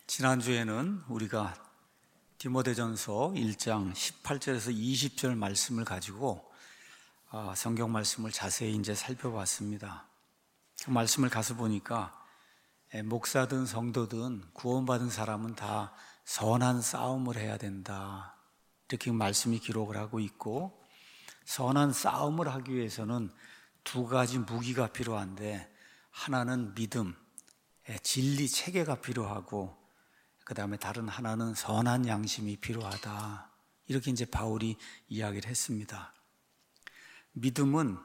지난주에는 우리가 디모데전서 1장 18절에서 20절 말씀을 가지고 성경 말씀을 자세히 이제 살펴봤습니다. 그 말씀을 가서 보니까 목사든 성도든 구원받은 사람은 다 선한 싸움을 해야 된다, 이렇게 말씀이 기록을 하고 있고, 선한 싸움을 하기 위해서는 두 가지 무기가 필요한데, 하나는 믿음, 진리 체계가 필요하고, 그 다음에 다른 하나는 선한 양심이 필요하다, 이렇게 이제 바울이 이야기를 했습니다. 믿음은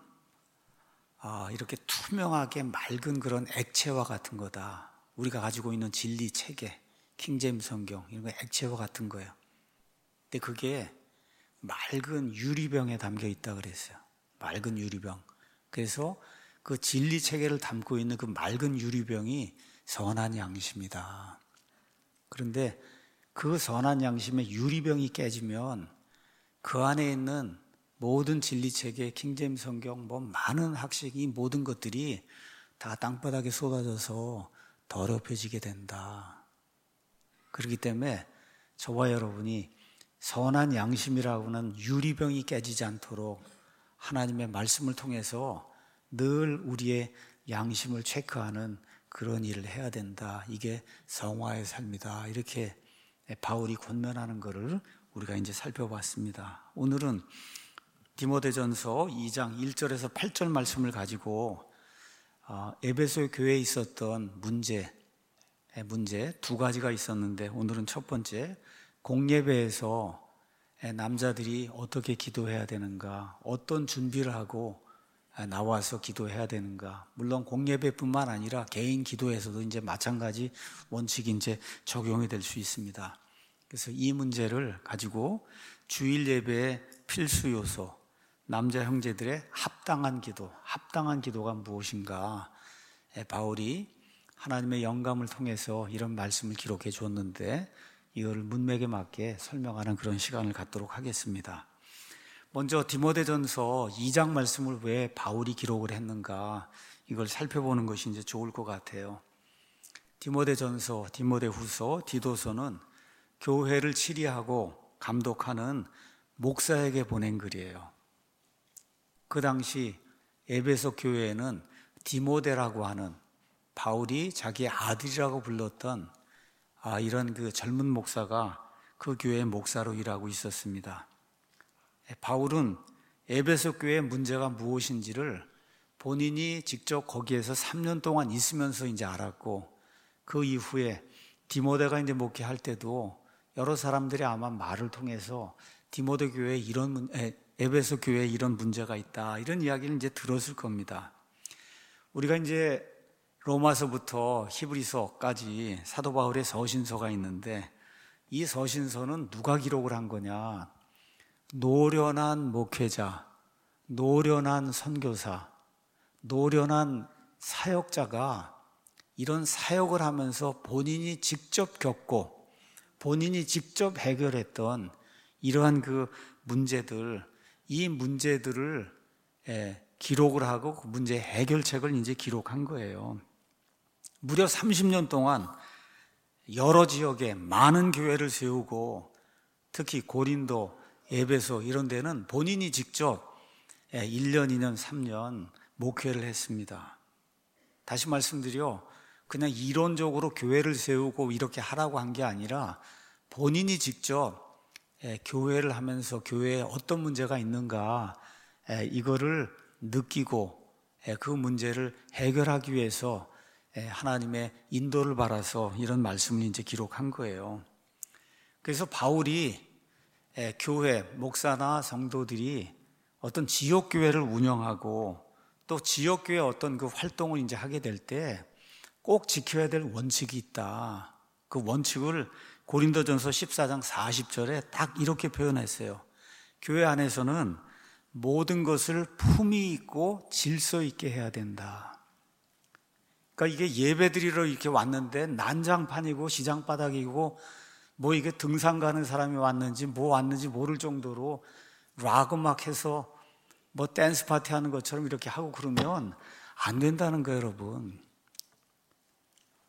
이렇게 투명하게 맑은 그런 액체와 같은 거다. 우리가 가지고 있는 진리 체계, 킹제임스 성경, 이런 거 액체와 같은 거예요. 근데 그게 맑은 유리병에 담겨 있다 그랬어요. 맑은 유리병. 그래서 그 진리 체계를 담고 있는 그 맑은 유리병이 선한 양심이다. 그런데 그 선한 양심의 유리병이 깨지면 그 안에 있는 모든 진리체계, 킹제임스 성경, 많은 학식, 이 모든 것들이 다 땅바닥에 쏟아져서 더럽혀지게 된다. 그렇기 때문에 저와 여러분이 선한 양심이라고 하는 유리병이 깨지지 않도록 하나님의 말씀을 통해서 늘 우리의 양심을 체크하는 그런 일을 해야 된다. 이게 성화의 삶이다. 이렇게 바울이 권면하는 것을 우리가 이제 살펴봤습니다. 오늘은 디모데전서 2장 1절에서 8절 말씀을 가지고 에베소 교회에 있었던 문제 두 가지가 있었는데, 오늘은 첫 번째, 공예배에서 남자들이 어떻게 기도해야 되는가, 어떤 준비를 하고 나와서 기도해야 되는가. 물론 공예배뿐만 아니라 개인 기도에서도 이제 마찬가지 원칙이 이제 적용이 될 수 있습니다. 그래서 이 문제를 가지고 주일 예배의 필수 요소, 남자 형제들의 합당한 기도가 무엇인가, 바울이 하나님의 영감을 통해서 이런 말씀을 기록해 주었는데, 이거를 문맥에 맞게 설명하는 그런 시간을 갖도록 하겠습니다. 먼저 디모데전서 2장 말씀을 왜 바울이 기록을 했는가, 이걸 살펴보는 것이 이제 좋을 것 같아요. 디모데전서, 디모데후서, 디도서는 교회를 치리하고 감독하는 목사에게 보낸 글이에요. 그 당시 에베소 교회에는 디모데라고 하는, 바울이 자기의 아들이라고 불렀던 이런 그 젊은 목사가 그 교회의 목사로 일하고 있었습니다. 바울은 에베소 교회의 문제가 무엇인지를 본인이 직접 거기에서 3년 동안 있으면서 이제 알았고, 그 이후에 디모데가 이제 목회할 때도 여러 사람들이 아마 말을 통해서 디모데 교회에 에베소 교회에 이런 문제가 있다, 이런 이야기를 이제 들었을 겁니다. 우리가 이제 로마서부터 히브리서까지 사도 바울의 서신서가 있는데, 이 서신서는 누가 기록을 한 거냐? 노련한 목회자, 노련한 선교사, 노련한 사역자가 이런 사역을 하면서 본인이 직접 겪고 본인이 직접 해결했던 이러한 그 문제들, 이 문제들을 기록을 하고 그 문제 해결책을 이제 기록한 거예요. 무려 30년 동안 여러 지역에 많은 교회를 세우고, 특히 고린도, 에베소 이런 데는 본인이 직접 1년, 2년, 3년 목회를 했습니다. 다시 말씀드려, 그냥 이론적으로 교회를 세우고 이렇게 하라고 한 게 아니라 본인이 직접 교회를 하면서 교회에 어떤 문제가 있는가, 이거를 느끼고 그 문제를 해결하기 위해서 하나님의 인도를 받아서 이런 말씀을 이제 기록한 거예요. 그래서 바울이 교회, 목사나 성도들이 어떤 지역교회를 운영하고 또 지역교회 어떤 그 활동을 이제 하게 될 때 꼭 지켜야 될 원칙이 있다. 그 원칙을 고린도전서 14장 40절에 딱 이렇게 표현했어요. 교회 안에서는 모든 것을 품위 있고 질서 있게 해야 된다. 그러니까 이게 예배드리러 이렇게 왔는데 난장판이고 시장바닥이고 이게 등산 가는 사람이 왔는지 왔는지 모를 정도로 락 음악 해서 댄스 파티 하는 것처럼 이렇게 하고 그러면 안 된다는 거예요, 여러분.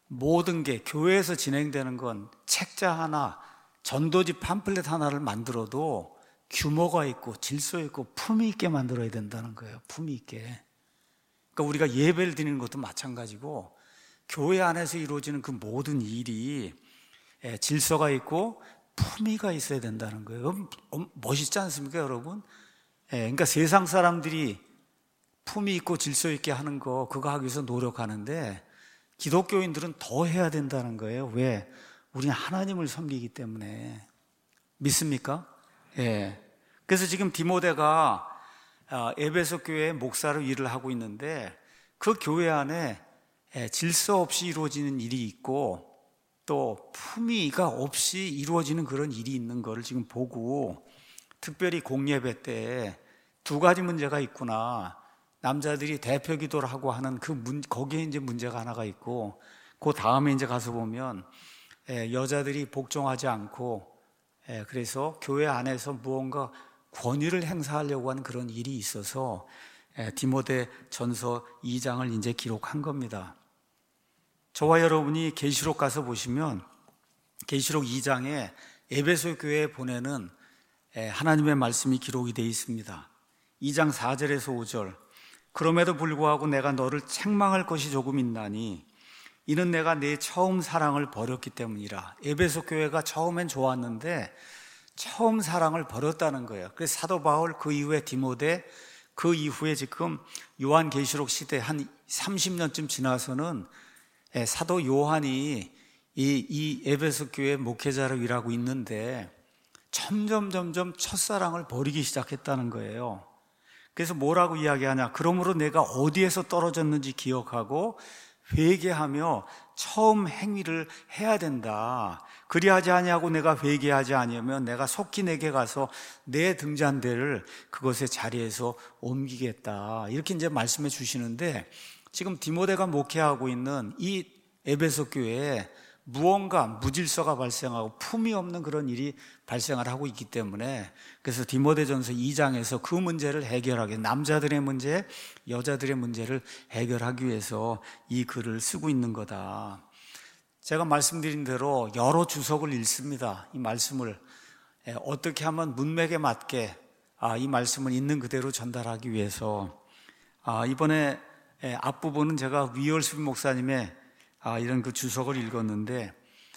모든 게 교회에서 진행되는 건 책자 하나, 전도지 팜플렛 하나를 만들어도 규모가 있고 질서 있고 품위 있게 만들어야 된다는 거예요. 품위 있게. 그러니까 우리가 예배를 드리는 것도 마찬가지고 교회 안에서 이루어지는 그 모든 일이 질서가 있고 품위가 있어야 된다는 거예요. 멋있지 않습니까, 여러분? 그러니까 세상 사람들이 품위 있고 질서 있게 하는 거, 그거 하기 위해서 노력하는데 기독교인들은 더 해야 된다는 거예요. 왜? 우리는 하나님을 섬기기 때문에. 믿습니까? 예. 그래서 지금 디모데가 에베소 교회 목사로 일을 하고 있는데 그 교회 안에 질서 없이 이루어지는 일이 있고 또 품위가 없이 이루어지는 그런 일이 있는 거를 지금 보고 특별히 공예배 때 두 가지 문제가 있구나. 남자들이 대표 기도를 하고 하는 거기에 이제 문제가 하나가 있고 그 다음에 이제 가서 보면 여자들이 복종하지 않고 그래서 교회 안에서 무언가 권위를 행사하려고 하는 그런 일이 있어서 디모데 전서 2장을 이제 기록한 겁니다. 저와 여러분이 계시록 가서 보시면 계시록 2장에 에베소 교회에 보내는 하나님의 말씀이 기록이 되어 있습니다. 2장 4절에서 5절. 그럼에도 불구하고 내가 너를 책망할 것이 조금 있나니 이는 내가 내 처음 사랑을 버렸기 때문이라. 에베소 교회가 처음엔 좋았는데 처음 사랑을 버렸다는 거예요. 그래서 사도 바울, 그 이후에 디모데, 그 이후에 지금 요한계시록 시대 한 30년쯤 지나서는 사도 요한이 이 에베소 교회 목회자로 일하고 있는데 점점 첫사랑을 버리기 시작했다는 거예요. 그래서 뭐라고 이야기하냐? 그러므로 내가 어디에서 떨어졌는지 기억하고 회개하며 처음 행위를 해야 된다. 그리하지 아니하고 내가 회개하지 아니하면 내가 속히 내게 가서 내 등잔 대를 그것의 자리에서 옮기겠다. 이렇게 이제 말씀해 주시는데 지금 디모데가 목회하고 있는 이 에베소 교회에 무언가 무질서가 발생하고 품이 없는 그런 일이 발생을 하고 있기 때문에 그래서 디모데전서 2장에서 그 문제를 해결하기, 남자들의 문제, 여자들의 문제를 해결하기 위해서 이 글을 쓰고 있는 거다. 제가 말씀드린 대로 여러 주석을 읽습니다. 이 말씀을 어떻게 하면 문맥에 맞게 이 말씀을 있는 그대로 전달하기 위해서 이번에 앞부분은 제가 위얼스비 목사님의 이런 그 주석을 읽었는데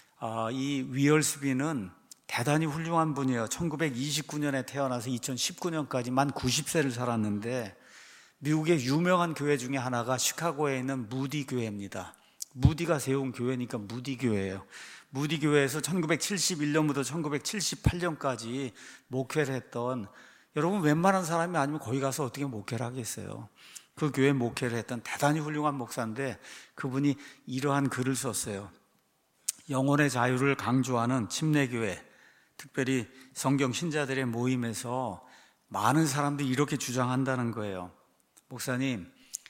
이 위얼스비는 대단히 훌륭한 분이에요. 1929년에 태어나서 2019년까지 만 90세를 살았는데 미국의 유명한 교회 중에 하나가 시카고에 있는 무디 교회입니다. 무디가 세운 교회니까 무디 교회예요. 무디 교회에서 1971년부터 1978년까지 목회를 했던, 여러분 웬만한 사람이 아니면 거기 가서 어떻게 목회를 하겠어요. 그 교회 목회를 했던 대단히 훌륭한 목사인데 그분이 이러한 글을 썼어요. 영혼의 자유를 강조하는 침례교회, 특별히 성경 신자들의 모임에서 많은 사람들이 이렇게 주장한다는 거예요. 목사님,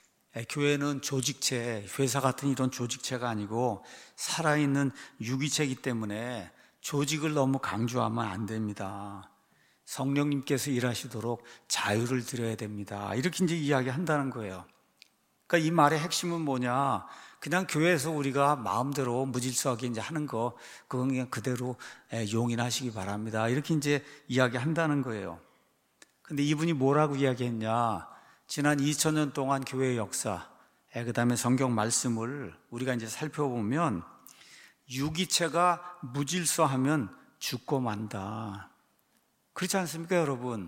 교회는 조직체, 회사 같은 이런 조직체가 아니고 살아있는 유기체이기 때문에 조직을 너무 강조하면 안 됩니다. 성령님께서 일하시도록 자유를 드려야 됩니다. 이렇게 이제 이야기한다는 거예요. 그러니까 이 말의 핵심은 뭐냐? 그냥 교회에서 우리가 마음대로 무질서하게 이제 하는 거, 그건 그냥 그대로 용인하시기 바랍니다. 이렇게 이제 이야기한다는 거예요. 근데 이분이 뭐라고 이야기했냐? 지난 2000년 동안 교회의 역사, 그 다음에 성경 말씀을 우리가 이제 살펴보면 유기체가 무질서하면 죽고 만다. 그렇지 않습니까, 여러분?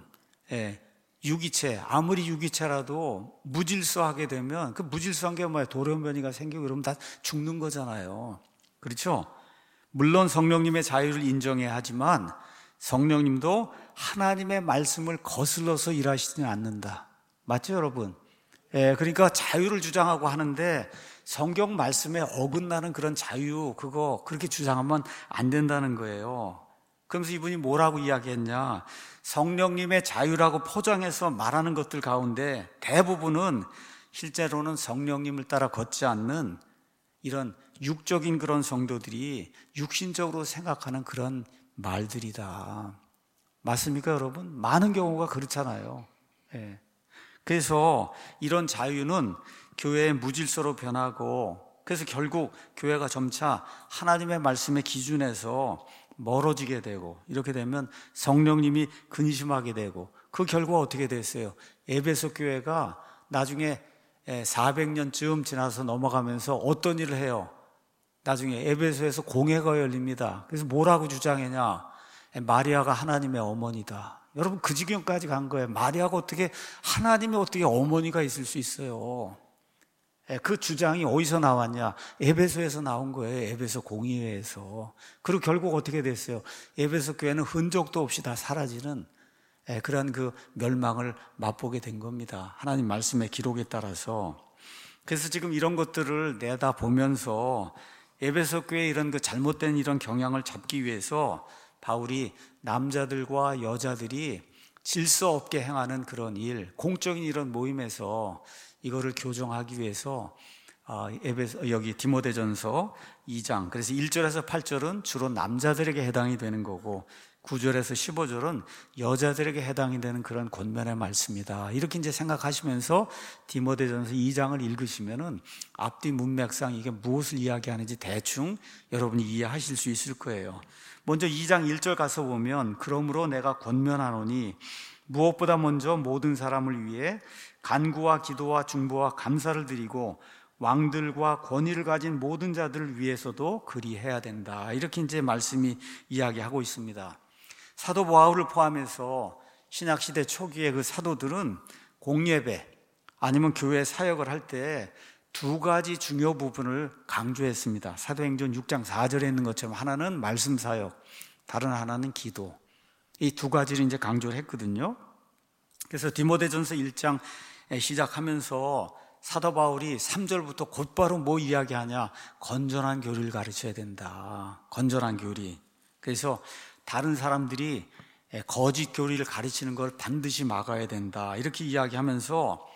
유기체, 아무리 유기체라도 무질서하게 되면 그 무질서한 게 뭐예요? 돌연변이가 생기고 그러면 다 죽는 거잖아요. 그렇죠? 물론 성령님의 자유를 인정해야 하지만 성령님도 하나님의 말씀을 거슬러서 일하시지는 않는다. 맞죠, 여러분? 그러니까 자유를 주장하고 하는데 성경 말씀에 어긋나는 그런 자유, 그거 그렇게 주장하면 안 된다는 거예요. 그러면서 이분이 뭐라고 이야기했냐? 성령님의 자유라고 포장해서 말하는 것들 가운데 대부분은 실제로는 성령님을 따라 걷지 않는 이런 육적인 그런 성도들이 육신적으로 생각하는 그런 말들이다. 맞습니까, 여러분? 많은 경우가 그렇잖아요. 그래서 이런 자유는 교회의 무질서로 변하고 그래서 결국 교회가 점차 하나님의 말씀의 기준에서 멀어지게 되고, 이렇게 되면 성령님이 근심하게 되고, 그 결과가 어떻게 됐어요? 에베소 교회가 나중에 400년쯤 지나서 넘어가면서 어떤 일을 해요? 나중에 에베소에서 공회가 열립니다. 그래서 뭐라고 주장했냐? 마리아가 하나님의 어머니다. 여러분, 그 지경까지 간 거예요. 마리아가 어떻게, 하나님이 어떻게 어머니가 있을 수 있어요? 그 주장이 어디서 나왔냐? 에베소에서 나온 거예요. 에베소 공의회에서. 그리고 결국 어떻게 됐어요? 에베소 교회는 흔적도 없이 다 사라지는 그런 그 멸망을 맛보게 된 겁니다. 하나님 말씀의 기록에 따라서. 그래서 지금 이런 것들을 내다보면서 에베소 교회의 이런 그 잘못된 이런 경향을 잡기 위해서 바울이 남자들과 여자들이 질서 없게 행하는 그런 일, 공적인 이런 모임에서 이거를 교정하기 위해서 여기 디모데전서 2장, 그래서 1절에서 8절은 주로 남자들에게 해당이 되는 거고 9절에서 15절은 여자들에게 해당이 되는 그런 권면의 말씀이다. 이렇게 이제 생각하시면서 디모데전서 2장을 읽으시면은 앞뒤 문맥상 이게 무엇을 이야기하는지 대충 여러분이 이해하실 수 있을 거예요. 먼저 2장 1절 가서 보면, 그러므로 내가 권면하노니 무엇보다 먼저 모든 사람을 위해 간구와 기도와 중보와 감사를 드리고 왕들과 권위를 가진 모든 자들을 위해서도 그리해야 된다. 이렇게 이제 말씀이 이야기하고 있습니다. 사도 바울을 포함해서 신약시대 초기의 그 사도들은 공예배 아니면 교회 사역을 할 때 두 가지 중요 부분을 강조했습니다. 사도행전 6장 4절에 있는 것처럼 하나는 말씀 사역, 다른 하나는 기도. 이 두 가지를 이제 강조를 했거든요. 그래서 디모데전서 1장 시작하면서 사도 바울이 3절부터 곧바로 뭐 이야기하냐? 건전한 교리를 가르쳐야 된다. 건전한 교리. 그래서 다른 사람들이 거짓 교리를 가르치는 걸 반드시 막아야 된다. 이렇게 이야기하면서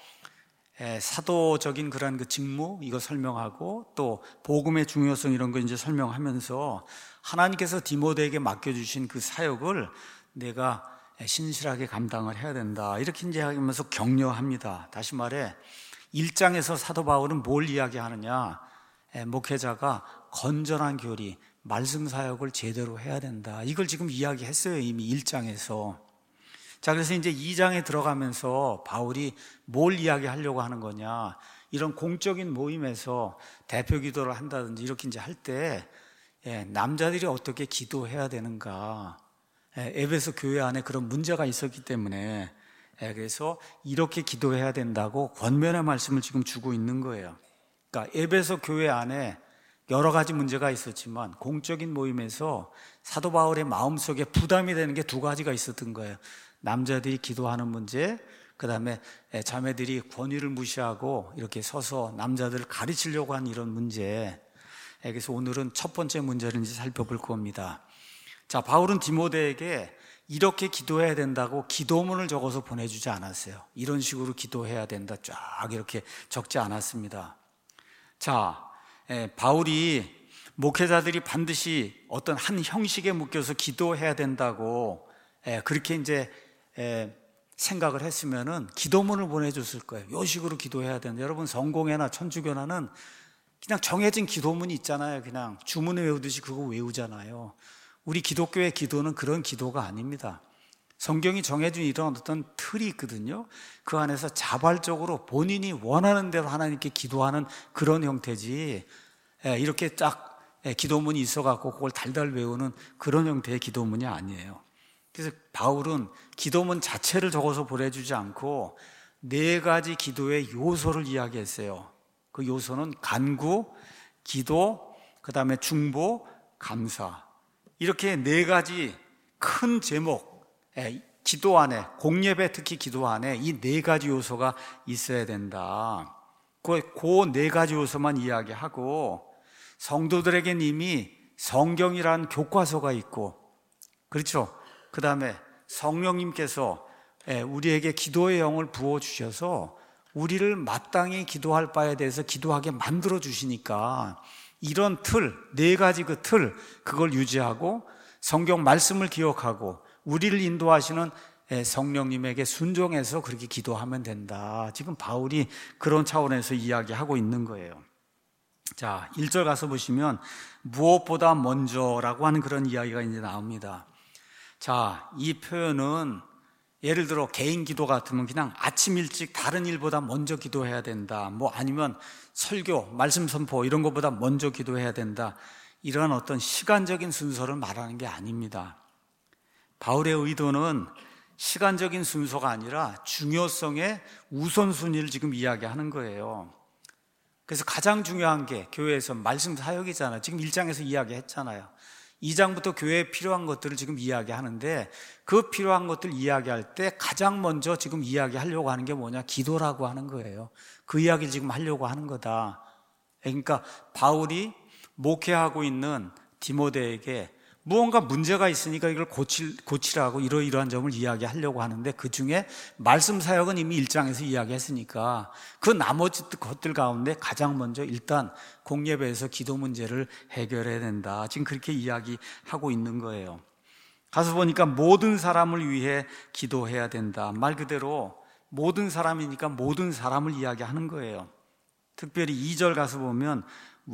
사도적인 그런 그 직무 이거 설명하고 또 복음의 중요성 이런 거 이제 설명하면서 하나님께서 디모데에게 맡겨주신 그 사역을 내가 신실하게 감당을 해야 된다. 이렇게 이제 하면서 격려합니다. 다시 말해 1장에서 사도 바울은 뭘 이야기하느냐? 목회자가 건전한 교리, 말씀 사역을 제대로 해야 된다. 이걸 지금 이야기했어요. 이미 1장에서. 자, 그래서 이제 2장에 들어가면서 바울이 뭘 이야기하려고 하는 거냐? 이런 공적인 모임에서 대표 기도를 한다든지 이렇게 이제 할 때 남자들이 어떻게 기도해야 되는가? 에베소 교회 안에 그런 문제가 있었기 때문에 그래서 이렇게 기도해야 된다고 권면의 말씀을 지금 주고 있는 거예요. 그러니까 에베소 교회 안에 여러 가지 문제가 있었지만 공적인 모임에서 사도 바울의 마음속에 부담이 되는 게 두 가지가 있었던 거예요. 남자들이 기도하는 문제, 그 다음에 자매들이 권위를 무시하고 이렇게 서서 남자들을 가르치려고 하는 이런 문제. 그래서 오늘은 첫 번째 문제를 이제 살펴볼 겁니다. 자, 바울은 디모데에게 이렇게 기도해야 된다고 기도문을 적어서 보내주지 않았어요. 이런 식으로 기도해야 된다 쫙 이렇게 적지 않았습니다. 자, 바울이 목회자들이 반드시 어떤 한 형식에 묶여서 기도해야 된다고 그렇게 이제 생각을 했으면은 기도문을 보내줬을 거예요. 이 식으로 기도해야 된다. 여러분, 성공회나 천주교나는 그냥 정해진 기도문이 있잖아요. 그냥 주문을 외우듯이 그거 외우잖아요. 우리 기독교의 기도는 그런 기도가 아닙니다. 성경이 정해준 이런 어떤 틀이 있거든요. 그 안에서 자발적으로 본인이 원하는 대로 하나님께 기도하는 그런 형태지, 이렇게 딱 기도문이 있어갖고 그걸 달달 외우는 그런 형태의 기도문이 아니에요. 그래서 바울은 기도문 자체를 적어서 보내주지 않고 네 가지 기도의 요소를 이야기했어요. 그 요소는 간구, 기도, 그 다음에 중보, 감사. 이렇게 네 가지 큰 제목, 기도 안에, 공예배 특히 기도 안에 이 네 가지 요소가 있어야 된다. 그 네 가지 요소만 이야기하고 성도들에게는 이미 성경이라는 교과서가 있고, 그렇죠? 그 다음에 성령님께서 우리에게 기도의 영을 부어주셔서 우리를 마땅히 기도할 바에 대해서 기도하게 만들어 주시니까 이런 틀, 네 가지 그 틀, 그걸 유지하고 성경 말씀을 기억하고 우리를 인도하시는 성령님에게 순종해서 그렇게 기도하면 된다. 지금 바울이 그런 차원에서 이야기하고 있는 거예요. 자, 1절 가서 보시면 무엇보다 먼저라고 하는 그런 이야기가 이제 나옵니다. 자, 이 표현은 예를 들어 개인 기도 같으면 그냥 아침 일찍 다른 일보다 먼저 기도해야 된다. 뭐 아니면 설교, 말씀 선포 이런 것보다 먼저 기도해야 된다. 이런 어떤 시간적인 순서를 말하는 게 아닙니다. 바울의 의도는 시간적인 순서가 아니라 중요성의 우선순위를 지금 이야기하는 거예요. 그래서 가장 중요한 게 교회에서 말씀 사역이잖아요. 지금 1장에서 이야기했잖아요. 2장부터 교회에 필요한 것들을 지금 이야기하는데 그 필요한 것들 이야기할 때 가장 먼저 지금 이야기하려고 하는 게 뭐냐? 기도라고 하는 거예요. 그 이야기를 지금 하려고 하는 거다. 그러니까 바울이 목회하고 있는 디모데에게 무언가 문제가 있으니까 이걸 고치라고 이러이러한 점을 이야기하려고 하는데 그 중에 말씀 사역은 이미 1장에서 이야기했으니까 그 나머지 것들 가운데 가장 먼저 일단 공예배에서 기도 문제를 해결해야 된다. 지금 그렇게 이야기하고 있는 거예요. 가서 보니까 모든 사람을 위해 기도해야 된다. 말 그대로 모든 사람이니까 모든 사람을 이야기하는 거예요. 특별히 2절 가서 보면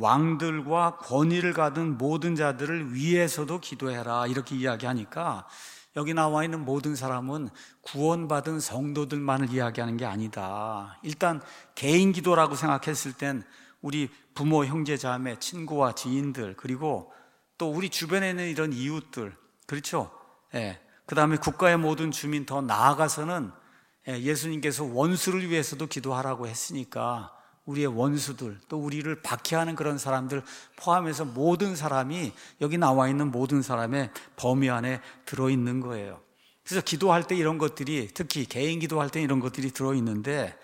왕들과 권위를 가진 모든 자들을 위해서도 기도해라 이렇게 이야기하니까 여기 나와 있는 모든 사람은 구원받은 성도들만을 이야기하는 게 아니다. 일단 개인 기도라고 생각했을 땐 우리 부모, 형제, 자매, 친구와 지인들 그리고 또 우리 주변에 있는 이런 이웃들 그렇죠? 예. 그 다음에 국가의 모든 주민 더 나아가서는 예수님께서 원수를 위해서도 기도하라고 했으니까 우리의 원수들 또 우리를 박해하는 그런 사람들 포함해서 모든 사람이 여기 나와 있는 모든 사람의 범위 안에 들어있는 거예요. 그래서 기도할 때 이런 것들이 특히 개인 기도할 때 이런 것들이 들어있는데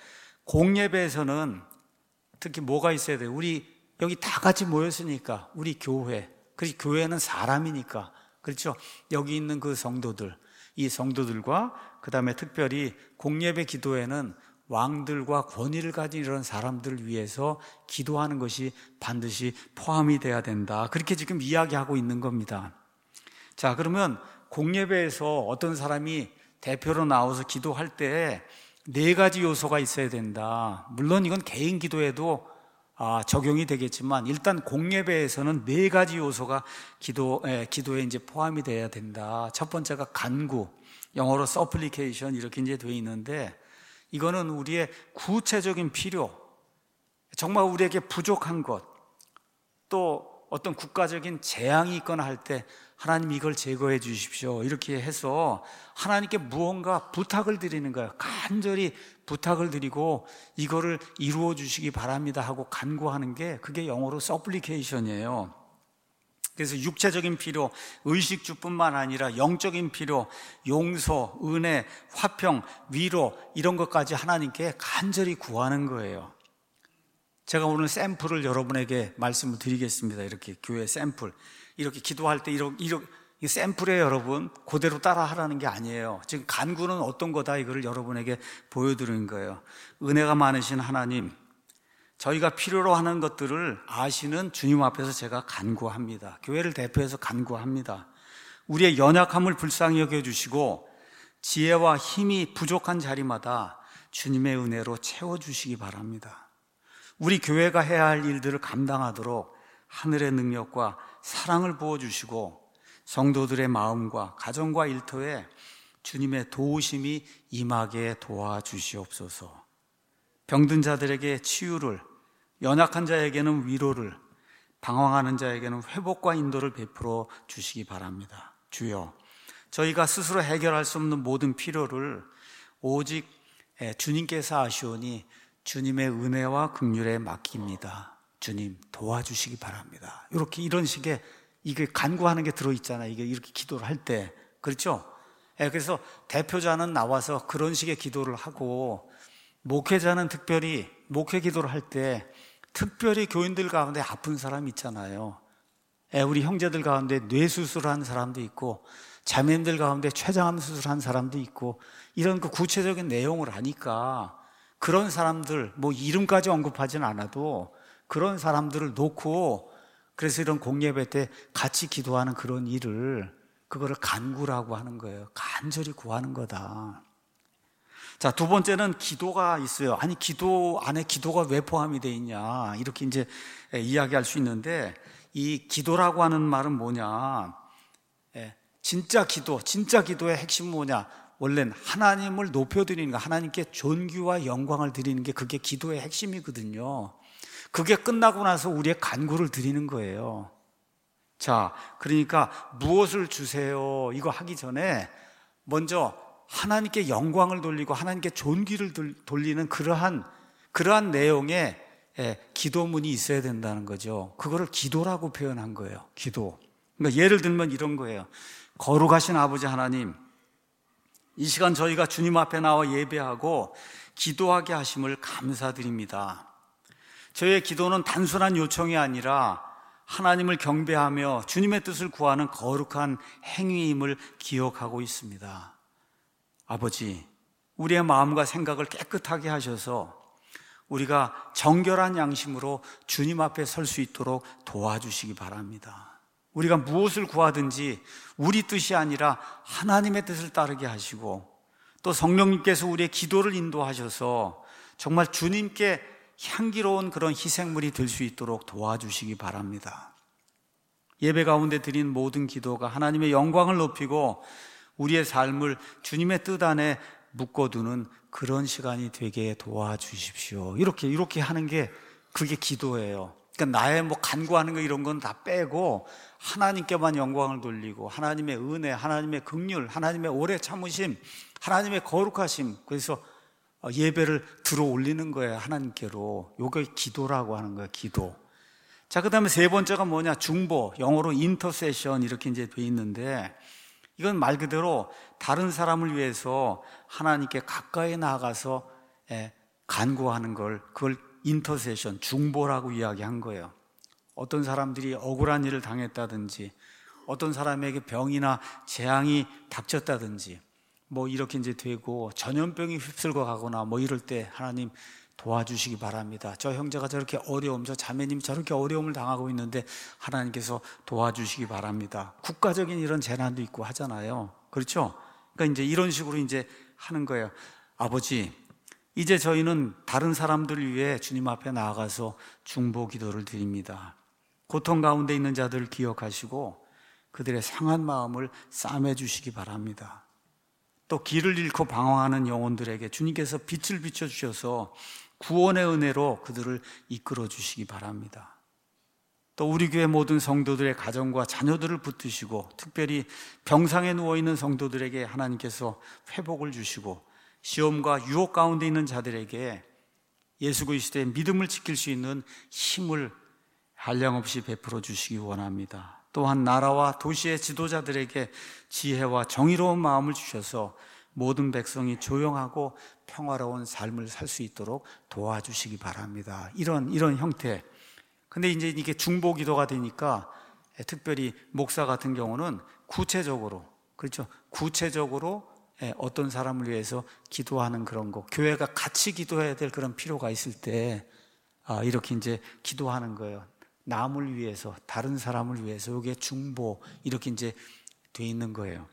공예배에서는 특히 뭐가 있어야 돼요? 우리 여기 다 같이 모였으니까 우리 교회 그리고 교회는 사람이니까 그렇죠? 여기 있는 그 성도들 이 성도들과 그 다음에 특별히 공예배 기도에는 왕들과 권위를 가진 이런 사람들을 위해서 기도하는 것이 반드시 포함이 돼야 된다. 그렇게 지금 이야기하고 있는 겁니다. 자, 그러면 공예배에서 어떤 사람이 대표로 나와서 기도할 때 4가지 요소가 있어야 된다. 물론 이건 개인 기도에도 적용이 되겠지만 일단 공예배에서는 4가지 요소가 기도에 이제 포함이 돼야 된다. 첫 번째가 간구, 영어로 supplication 이렇게 이제 돼 있는데 이거는 우리의 구체적인 필요, 정말 우리에게 부족한 것, 또 어떤 국가적인 재앙이 있거나 할 때 하나님 이걸 제거해 주십시오 이렇게 해서 하나님께 무언가 부탁을 드리는 거예요. 간절히 부탁을 드리고 이거를 이루어 주시기 바랍니다 하고 간구하는 게 그게 영어로 supplication이에요. 그래서 육체적인 필요, 의식주뿐만 아니라 영적인 필요, 용서, 은혜, 화평, 위로 이런 것까지 하나님께 간절히 구하는 거예요. 제가 오늘 샘플을 여러분에게 말씀을 드리겠습니다. 이렇게 교회 샘플 이렇게 기도할 때 이렇게 샘플에 여러분 그대로 따라 하라는 게 아니에요. 지금 간구는 어떤 거다 이거를 여러분에게 보여드리는 거예요. 은혜가 많으신 하나님, 저희가 필요로 하는 것들을 아시는 주님 앞에서 제가 간구합니다. 교회를 대표해서 간구합니다. 우리의 연약함을 불쌍히 여겨주시고 지혜와 힘이 부족한 자리마다 주님의 은혜로 채워주시기 바랍니다. 우리 교회가 해야 할 일들을 감당하도록 하늘의 능력과 사랑을 부어주시고 성도들의 마음과 가정과 일터에 주님의 도우심이 임하게 도와주시옵소서. 병든 자들에게 치유를, 연약한 자에게는 위로를, 방황하는 자에게는 회복과 인도를 베풀어 주시기 바랍니다. 주여, 저희가 스스로 해결할 수 없는 모든 필요를 오직 주님께서 아시오니 주님의 은혜와 긍휼에 맡깁니다. 주님 도와주시기 바랍니다. 이런 식의 이게 간구하는 게 들어있잖아요. 이게 이렇게 기도를 할 때 그렇죠? 그래서 대표자는 나와서 그런 식의 기도를 하고 목회자는 특별히 목회 기도를 할 때 특별히 교인들 가운데 아픈 사람 있잖아요. 우리 형제들 가운데 뇌수술한 사람도 있고 자매님들 가운데 췌장암 수술한 사람도 있고 이런 그 구체적인 내용을 아니까 그런 사람들 뭐 이름까지 언급하진 않아도 그런 사람들을 놓고 그래서 이런 공예배 때 같이 기도하는 그런 일을 그거를 간구라고 하는 거예요. 간절히 구하는 거다. 자, 두 번째는 기도가 있어요. 아니, 기도 안에 기도가 왜 포함이 되어 있냐, 이렇게 이제 이야기할 수 있는데, 이 기도라고 하는 말은 뭐냐, 진짜 기도의 핵심은 뭐냐, 원래는 하나님을 높여드리는 거, 하나님께 존귀와 영광을 드리는 게 그게 기도의 핵심이거든요. 그게 끝나고 나서 우리의 간구를 드리는 거예요. 자, 그러니까 무엇을 주세요, 이거 하기 전에 먼저 하나님께 영광을 돌리고 하나님께 존귀를 돌리는 그러한 내용의 기도문이 있어야 된다는 거죠. 그거를 기도라고 표현한 거예요. 기도. 그러니까 예를 들면 이런 거예요. 거룩하신 아버지 하나님, 이 시간 저희가 주님 앞에 나와 예배하고 기도하게 하심을 감사드립니다. 저희의 기도는 단순한 요청이 아니라 하나님을 경배하며 주님의 뜻을 구하는 거룩한 행위임을 기억하고 있습니다. 아버지, 우리의 마음과 생각을 깨끗하게 하셔서 우리가 정결한 양심으로 주님 앞에 설 수 있도록 도와주시기 바랍니다. 우리가 무엇을 구하든지 우리 뜻이 아니라 하나님의 뜻을 따르게 하시고, 또 성령님께서 우리의 기도를 인도하셔서 정말 주님께 향기로운 그런 희생물이 될 수 있도록 도와주시기 바랍니다. 예배 가운데 드린 모든 기도가 하나님의 영광을 높이고 우리의 삶을 주님의 뜻 안에 묶어두는 그런 시간이 되게 도와주십시오. 이렇게 하는 게 그게 기도예요. 그러니까 나의 간구하는 거 이런 건 다 빼고 하나님께만 영광을 돌리고 하나님의 은혜, 하나님의 긍휼, 하나님의 오래 참으심, 하나님의 거룩하심, 그래서 예배를 들어 올리는 거예요, 하나님께로. 요게 기도라고 하는 거예요, 기도. 자, 그 다음에 세 번째가 뭐냐, 중보, 영어로 인터세션 이렇게 이제 돼 있는데, 이건 말 그대로 다른 사람을 위해서 하나님께 가까이 나아가서 간구하는 그걸 인터세션, 중보라고 이야기한 거예요. 어떤 사람들이 억울한 일을 당했다든지, 어떤 사람에게 병이나 재앙이 닥쳤다든지, 이렇게 이제 되고 전염병이 휩쓸고 가거나 이럴 때 하나님 도와주시기 바랍니다. 저 형제가 저렇게 저 자매님이 저렇게 어려움을 당하고 있는데 하나님께서 도와주시기 바랍니다. 국가적인 이런 재난도 있고 하잖아요. 그렇죠? 그러니까 이제 이런 식으로 이제 하는 거예요. 아버지, 이제 저희는 다른 사람들을 위해 주님 앞에 나아가서 중보 기도를 드립니다. 고통 가운데 있는 자들을 기억하시고 그들의 상한 마음을 싸매 주시기 바랍니다. 또 길을 잃고 방황하는 영혼들에게 주님께서 빛을 비춰주셔서 구원의 은혜로 그들을 이끌어 주시기 바랍니다. 또 우리 교회 모든 성도들의 가정과 자녀들을 붙드시고 특별히 병상에 누워있는 성도들에게 하나님께서 회복을 주시고 시험과 유혹 가운데 있는 자들에게 예수 그리스도의 믿음을 지킬 수 있는 힘을 한량없이 베풀어 주시기 원합니다. 또한 나라와 도시의 지도자들에게 지혜와 정의로운 마음을 주셔서 모든 백성이 조용하고 평화로운 삶을 살 수 있도록 도와주시기 바랍니다. 이런 형태. 근데 이제 이게 중보 기도가 되니까 특별히 목사 같은 경우는 구체적으로, 그렇죠? 구체적으로 어떤 사람을 위해서 기도하는 그런 거, 교회가 같이 기도해야 될 그런 필요가 있을 때 이렇게 이제 기도하는 거예요. 남을 위해서, 다른 사람을 위해서. 이게 중보 이렇게 이제 돼 있는 거예요.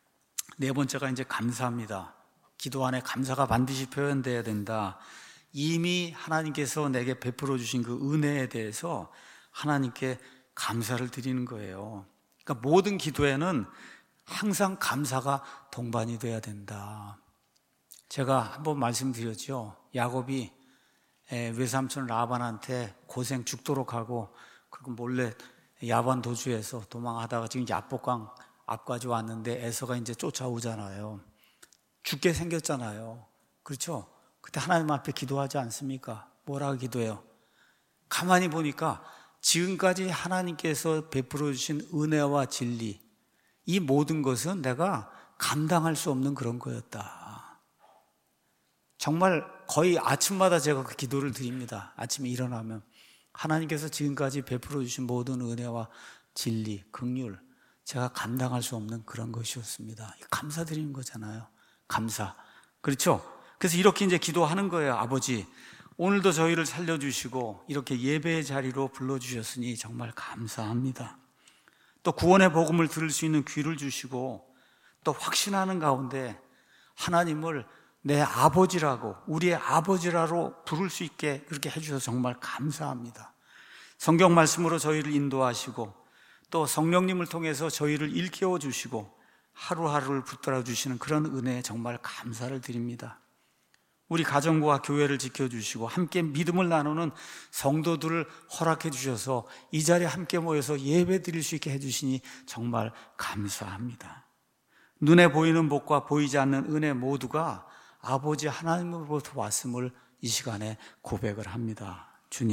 네 번째가 이제 감사합니다. 기도 안에 감사가 반드시 표현돼야 된다. 이미 하나님께서 내게 베풀어 주신 그 은혜에 대해서 하나님께 감사를 드리는 거예요. 그러니까 모든 기도에는 항상 감사가 동반이 돼야 된다. 제가 한번 말씀드렸죠. 야곱이 외삼촌 라반한테 고생 죽도록 하고 그리고 몰래 야반 도주해서 도망하다가 지금 야복강 앞까지 왔는데 에서가 이제 쫓아오잖아요. 죽게 생겼잖아요. 그렇죠? 그때 하나님 앞에 기도하지 않습니까? 뭐라고 기도해요? 가만히 보니까 지금까지 하나님께서 베풀어 주신 은혜와 진리, 이 모든 것은 내가 감당할 수 없는 그런 거였다. 정말 거의 아침마다 제가 그 기도를 드립니다. 아침에 일어나면 하나님께서 지금까지 베풀어 주신 모든 은혜와 진리, 긍휼, 제가 감당할 수 없는 그런 것이었습니다. 감사드리는 거잖아요. 감사. 그렇죠? 그래서 이렇게 이제 기도하는 거예요. 아버지, 오늘도 저희를 살려주시고 이렇게 예배의 자리로 불러주셨으니 정말 감사합니다. 또 구원의 복음을 들을 수 있는 귀를 주시고 또 확신하는 가운데 하나님을 내 아버지라고, 우리의 아버지라고 부를 수 있게 그렇게 해주셔서 정말 감사합니다. 성경 말씀으로 저희를 인도하시고 또 성령님을 통해서 저희를 일깨워 주시고 하루하루를 붙들어 주시는 그런 은혜에 정말 감사를 드립니다. 우리 가정과 교회를 지켜주시고 함께 믿음을 나누는 성도들을 허락해 주셔서 이 자리에 함께 모여서 예배 드릴 수 있게 해주시니 정말 감사합니다. 눈에 보이는 복과 보이지 않는 은혜 모두가 아버지 하나님으로부터 왔음을 이 시간에 고백을 합니다.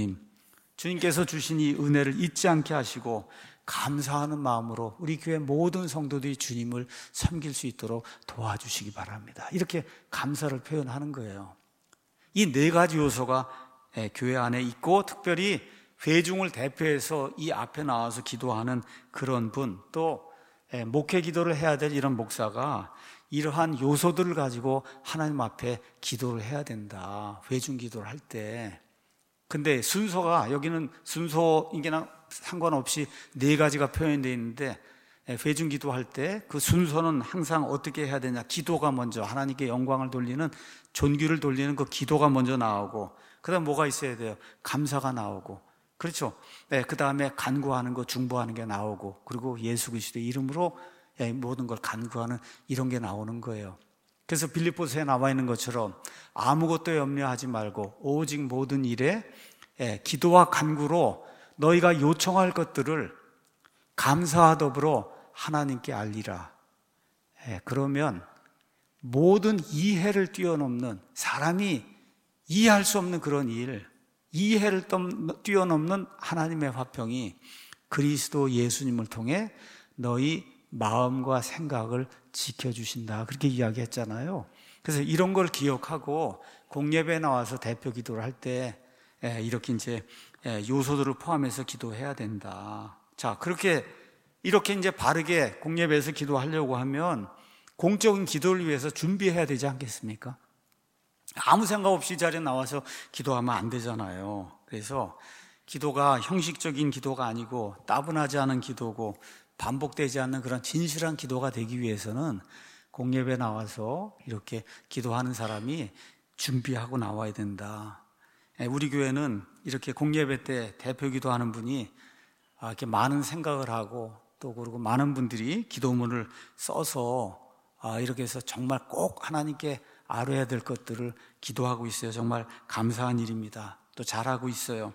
주님께서 주신 이 은혜를 잊지 않게 하시고 감사하는 마음으로 우리 교회 모든 성도들이 주님을 섬길 수 있도록 도와주시기 바랍니다. 이렇게 감사를 표현하는 거예요. 이 네 가지 요소가 교회 안에 있고, 특별히 회중을 대표해서 이 앞에 나와서 기도하는 그런 분, 또 목회 기도를 해야 될 이런 목사가 이러한 요소들을 가지고 하나님 앞에 기도를 해야 된다. 회중 기도를 할 때. 근데 순서가, 여기는 순서이기나 상관없이 네 가지가 표현되어 있는데, 회중 기도할 때 그 순서는 항상 어떻게 해야 되냐. 기도가 먼저, 하나님께 영광을 돌리는, 존귀를 돌리는 그 기도가 먼저 나오고, 그 다음 뭐가 있어야 돼요? 감사가 나오고, 그렇죠? 그 다음에 간구하는 거, 중보하는 게 나오고, 그리고 예수 그리스도의 이름으로 모든 걸 간구하는 이런 게 나오는 거예요. 그래서 빌립보서에 나와 있는 것처럼 아무것도 염려하지 말고 오직 모든 일에 기도와 간구로 너희가 요청할 것들을 감사와 더불어 하나님께 알리라. 그러면 모든 이해를 뛰어넘는, 사람이 이해할 수 없는 그런 일, 이해를 뛰어넘는 하나님의 화평이 그리스도 예수님을 통해 너희 마음과 생각을 지켜주신다. 그렇게 이야기했잖아요. 그래서 이런 걸 기억하고 공예배에 나와서 대표 기도를 할 때 이렇게 이제 요소들을 포함해서 기도해야 된다. 자, 이렇게 이제 바르게 공예배에서 기도하려고 하면 공적인 기도를 위해서 준비해야 되지 않겠습니까? 아무 생각 없이 이 자리에 나와서 기도하면 안 되잖아요. 그래서 기도가 형식적인 기도가 아니고 따분하지 않은 기도고 반복되지 않는 그런 진실한 기도가 되기 위해서는 공예배에 나와서 이렇게 기도하는 사람이 준비하고 나와야 된다. 우리 교회는 이렇게 공예배 때 대표 기도하는 분이 이렇게 많은 생각을 하고, 또 그리고 많은 분들이 기도문을 써서 이렇게 해서 정말 꼭 하나님께 알아야 될 것들을 기도하고 있어요. 정말 감사한 일입니다. 또 잘하고 있어요.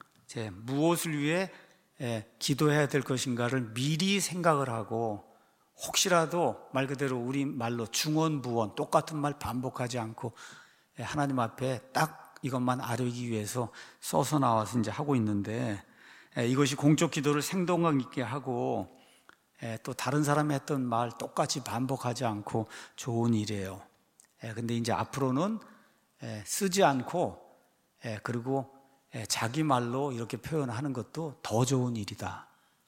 무엇을 위해 기도해야 될 것인가를 미리 생각을 하고, 혹시라도 말 그대로 우리 말로 중언부언, 똑같은 말 반복하지 않고 하나님 앞에 딱 이것만 아뢰기 위해서 써서 나와서 이제 하고 있는데, 이것이 공적 기도를 생동감 있게 하고 또 다른 사람이 했던 말 똑같이 반복하지 않고 좋은 일이에요. 근데 이제 앞으로는 쓰지 않고 그리고 자기 말로 이렇게 표현하는 것도 더 좋은 일이다.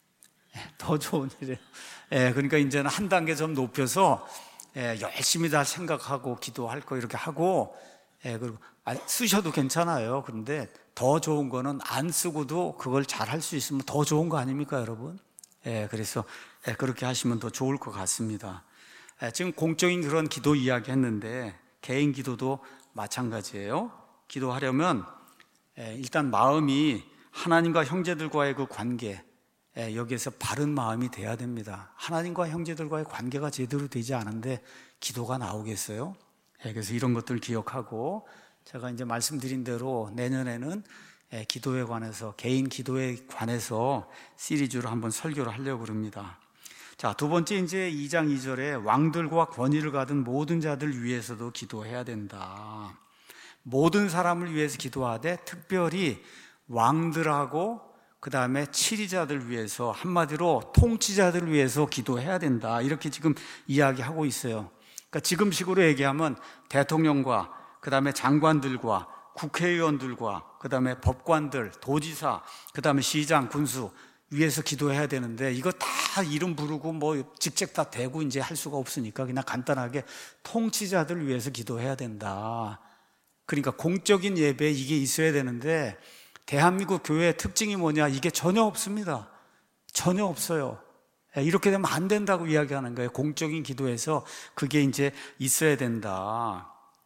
더 좋은 일이에요. 그러니까 이제는 한 단계 좀 높여서 열심히 다 생각하고 기도할 거 이렇게 하고, 그리고 쓰셔도 괜찮아요. 그런데 더 좋은 거는 안 쓰고도 그걸 잘 할 수 있으면 더 좋은 거 아닙니까, 여러분? 그래서 그렇게 하시면 더 좋을 것 같습니다. 지금 공적인 그런 기도 이야기 했는데 개인 기도도 마찬가지예요. 기도하려면 일단 마음이 하나님과 형제들과의 그 관계, 여기에서 바른 마음이 돼야 됩니다. 하나님과 형제들과의 관계가 제대로 되지 않은데 기도가 나오겠어요? 그래서 이런 것들 기억하고, 제가 이제 말씀드린 대로 내년에는 기도에 관해서, 개인 기도에 관해서 시리즈로 한번 설교를 하려고 합니다. 자, 두 번째 이제 2장 2절에 왕들과 권위를 가진 모든 자들 위해서도 기도해야 된다. 모든 사람을 위해서 기도하되 특별히 왕들하고 그 다음에 치리자들 위해서, 한마디로 통치자들을 위해서 기도해야 된다. 이렇게 지금 이야기하고 있어요. 그러니까 지금식으로 얘기하면 대통령과 그 다음에 장관들과 국회의원들과 그 다음에 법관들, 도지사, 그 다음에 시장, 군수 위해서 기도해야 되는데, 이거 다 이름 부르고 뭐 직책 다 대고 이제 할 수가 없으니까 그냥 간단하게 통치자들 위해서 기도해야 된다. 그러니까 공적인 예배에 이게 있어야 되는데 대한민국 교회의 특징이 뭐냐? 이게 전혀 없습니다. 전혀 없어요. 이렇게 되면 안 된다고 이야기하는 거예요. 공적인 기도에서 그게 이제 있어야 된다.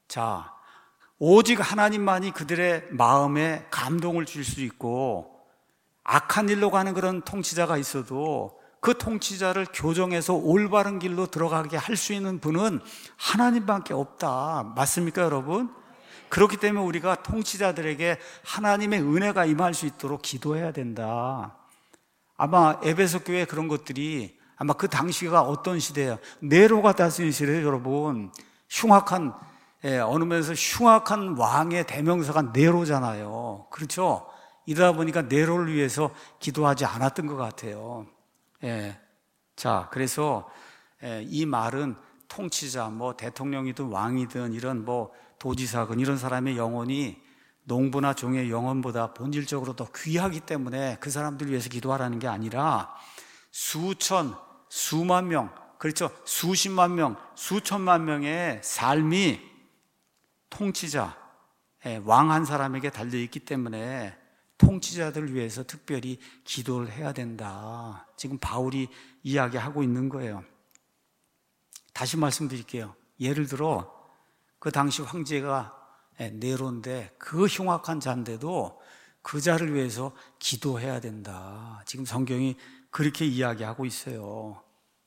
자, 오직 하나님만이 그들의 마음에 감동을 줄 수 있고, 악한 일로 가는 그런 통치자가 있어도 그 통치자를 교정해서 올바른 길로 들어가게 할 수 있는 분은 하나님밖에 없다. 맞습니까, 여러분? 그렇기 때문에 우리가 통치자들에게 하나님의 은혜가 임할 수 있도록 기도해야 된다. 아마 에베소 교회 그런 것들이 아마 그 당시가 어떤 시대예요? 네로가 다스린 시대예요, 여러분. 흉악한, 어느 면에서 흉악한 왕의 대명사가 네로잖아요. 그렇죠? 이러다 보니까 네로를 위해서 기도하지 않았던 것 같아요. 자, 그래서 이 말은 통치자, 뭐 대통령이든 왕이든 이런 뭐 도지사건 이런 사람의 영혼이 농부나 종의 영혼보다 본질적으로 더 귀하기 때문에 그 사람들 위해서 기도하라는 게 아니라 수천, 수만 명, 그렇죠? 수십만 명, 수천만 명의 삶이 통치자, 왕 한 사람에게 달려있기 때문에 통치자들을 위해서 특별히 기도를 해야 된다. 지금 바울이 이야기하고 있는 거예요. 다시 말씀드릴게요. 예를 들어 그 당시 황제가 네로인데 그 흉악한 자인데도 그 자를 위해서 기도해야 된다. 지금 성경이 그렇게 이야기하고 있어요.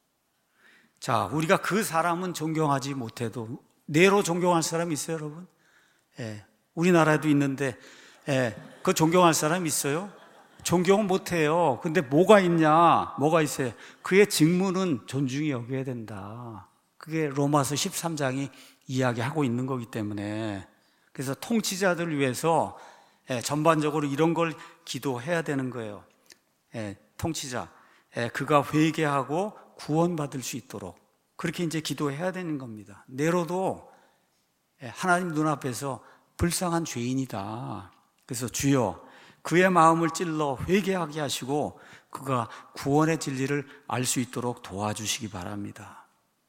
자, 우리가 그 사람은 존경하지 못해도 네로 존경할 사람 있어요, 여러분? 우리나라에도 있는데 그 존경할 사람 있어요? 존경은 못해요. 근데 뭐가 있냐? 뭐가 있어요? 그의 직무는 존중히 여겨야 된다. 그게 로마서 13장이 이야기하고 있는 거기 때문에, 그래서 통치자들을 위해서 전반적으로 이런 걸 기도해야 되는 거예요. 통치자, 그가 회개하고 구원받을 수 있도록 그렇게 이제 기도해야 되는 겁니다. 네로도 하나님 눈앞에서 불쌍한 죄인이다. 그래서 주여 그의 마음을 찔러 회개하게 하시고 그가 구원의 진리를 알 수 있도록 도와주시기 바랍니다.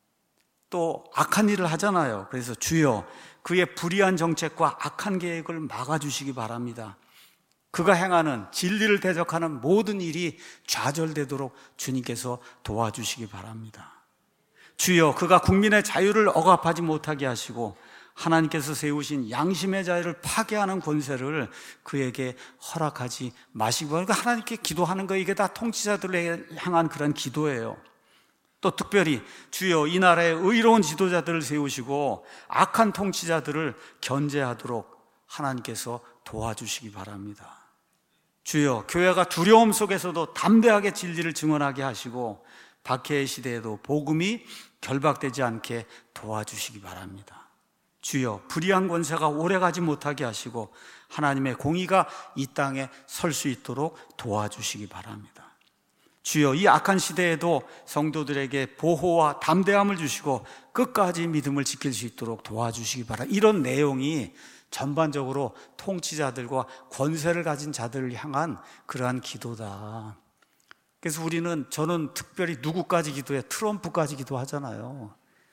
또 악한 일을 하잖아요. 그래서 주여 그의 불의한 정책과 악한 계획을 막아주시기 바랍니다. 그가 행하는 진리를 대적하는 모든 일이 좌절되도록 주님께서 도와주시기 바랍니다. 주여 그가 국민의 자유를 억압하지 못하게 하시고 하나님께서 세우신 양심의 자유를 파괴하는 권세를 그에게 허락하지 마시고, 그러니까 하나님께 기도하는 거, 이게 다 통치자들을 향한 그런 기도예요. 또 특별히 주여 이 나라의 의로운 지도자들을 세우시고 악한 통치자들을 견제하도록 하나님께서 도와주시기 바랍니다. 주여 교회가 두려움 속에서도 담대하게 진리를 증언하게 하시고 박해의 시대에도 복음이 결박되지 않게 도와주시기 바랍니다. 주여 불의한 권세가 오래가지 못하게 하시고 하나님의 공의가 이 땅에 설 수 있도록 도와주시기 바랍니다. 주여 이 악한 시대에도 성도들에게 보호와 담대함을 주시고 끝까지 믿음을 지킬 수 있도록 도와주시기 바랍니다. 이런 내용이 전반적으로 통치자들과 권세를 가진 자들을 향한 그러한 기도다. 그래서 저는 특별히 누구까지 기도해? 트럼프까지 기도하잖아요.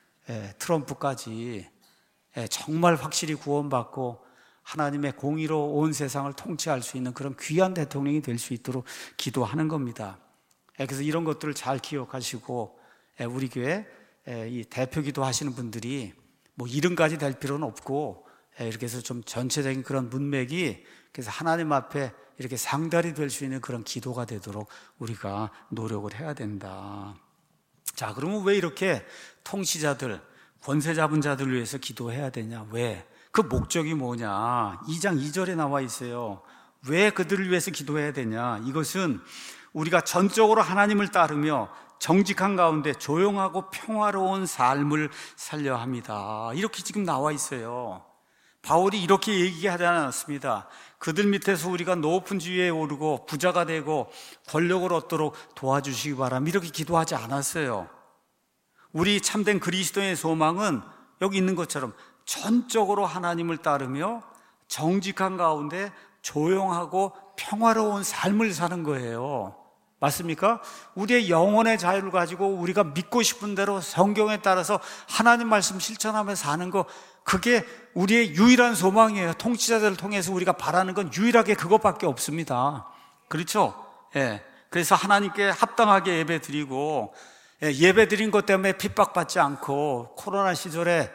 트럼프까지 정말 확실히 구원받고 하나님의 공의로 온 세상을 통치할 수 있는 그런 귀한 대통령이 될 수 있도록 기도하는 겁니다. 그래서 이런 것들을 잘 기억하시고 우리 교회 이 대표 기도하시는 분들이 뭐 이름까지 될 필요는 없고 이렇게 해서 좀 전체적인 그런 문맥이 그래서 하나님 앞에 이렇게 상달이 될 수 있는 그런 기도가 되도록 우리가 노력을 해야 된다. 자, 그러면 왜 이렇게 통치자들, 권세 잡은 자들을 위해서 기도해야 되냐? 왜? 그 목적이 뭐냐? 2장 2절에 나와 있어요. 왜 그들을 위해서 기도해야 되냐? 이것은 우리가 전적으로 하나님을 따르며 정직한 가운데 조용하고 평화로운 삶을 살려 합니다. 이렇게 지금 나와 있어요. 바울이 이렇게 얘기하지 않았습니다. 그들 밑에서 우리가 높은 지위에 오르고 부자가 되고 권력을 얻도록 도와주시기 바랍니다. 이렇게 기도하지 않았어요. 우리 참된 그리스도의 소망은 여기 있는 것처럼 전적으로 하나님을 따르며 정직한 가운데 조용하고 평화로운 삶을 사는 거예요. 맞습니까? 우리의 영혼의 자유를 가지고 우리가 믿고 싶은 대로 성경에 따라서 하나님 말씀 실천하며 사는 거, 그게 우리의 유일한 소망이에요. 통치자들을 통해서 우리가 바라는 건 유일하게 그것밖에 없습니다. 그렇죠? 그래서 하나님께 합당하게 예배 드리고, 예배 드린 것 때문에 핍박받지 않고 코로나 시절에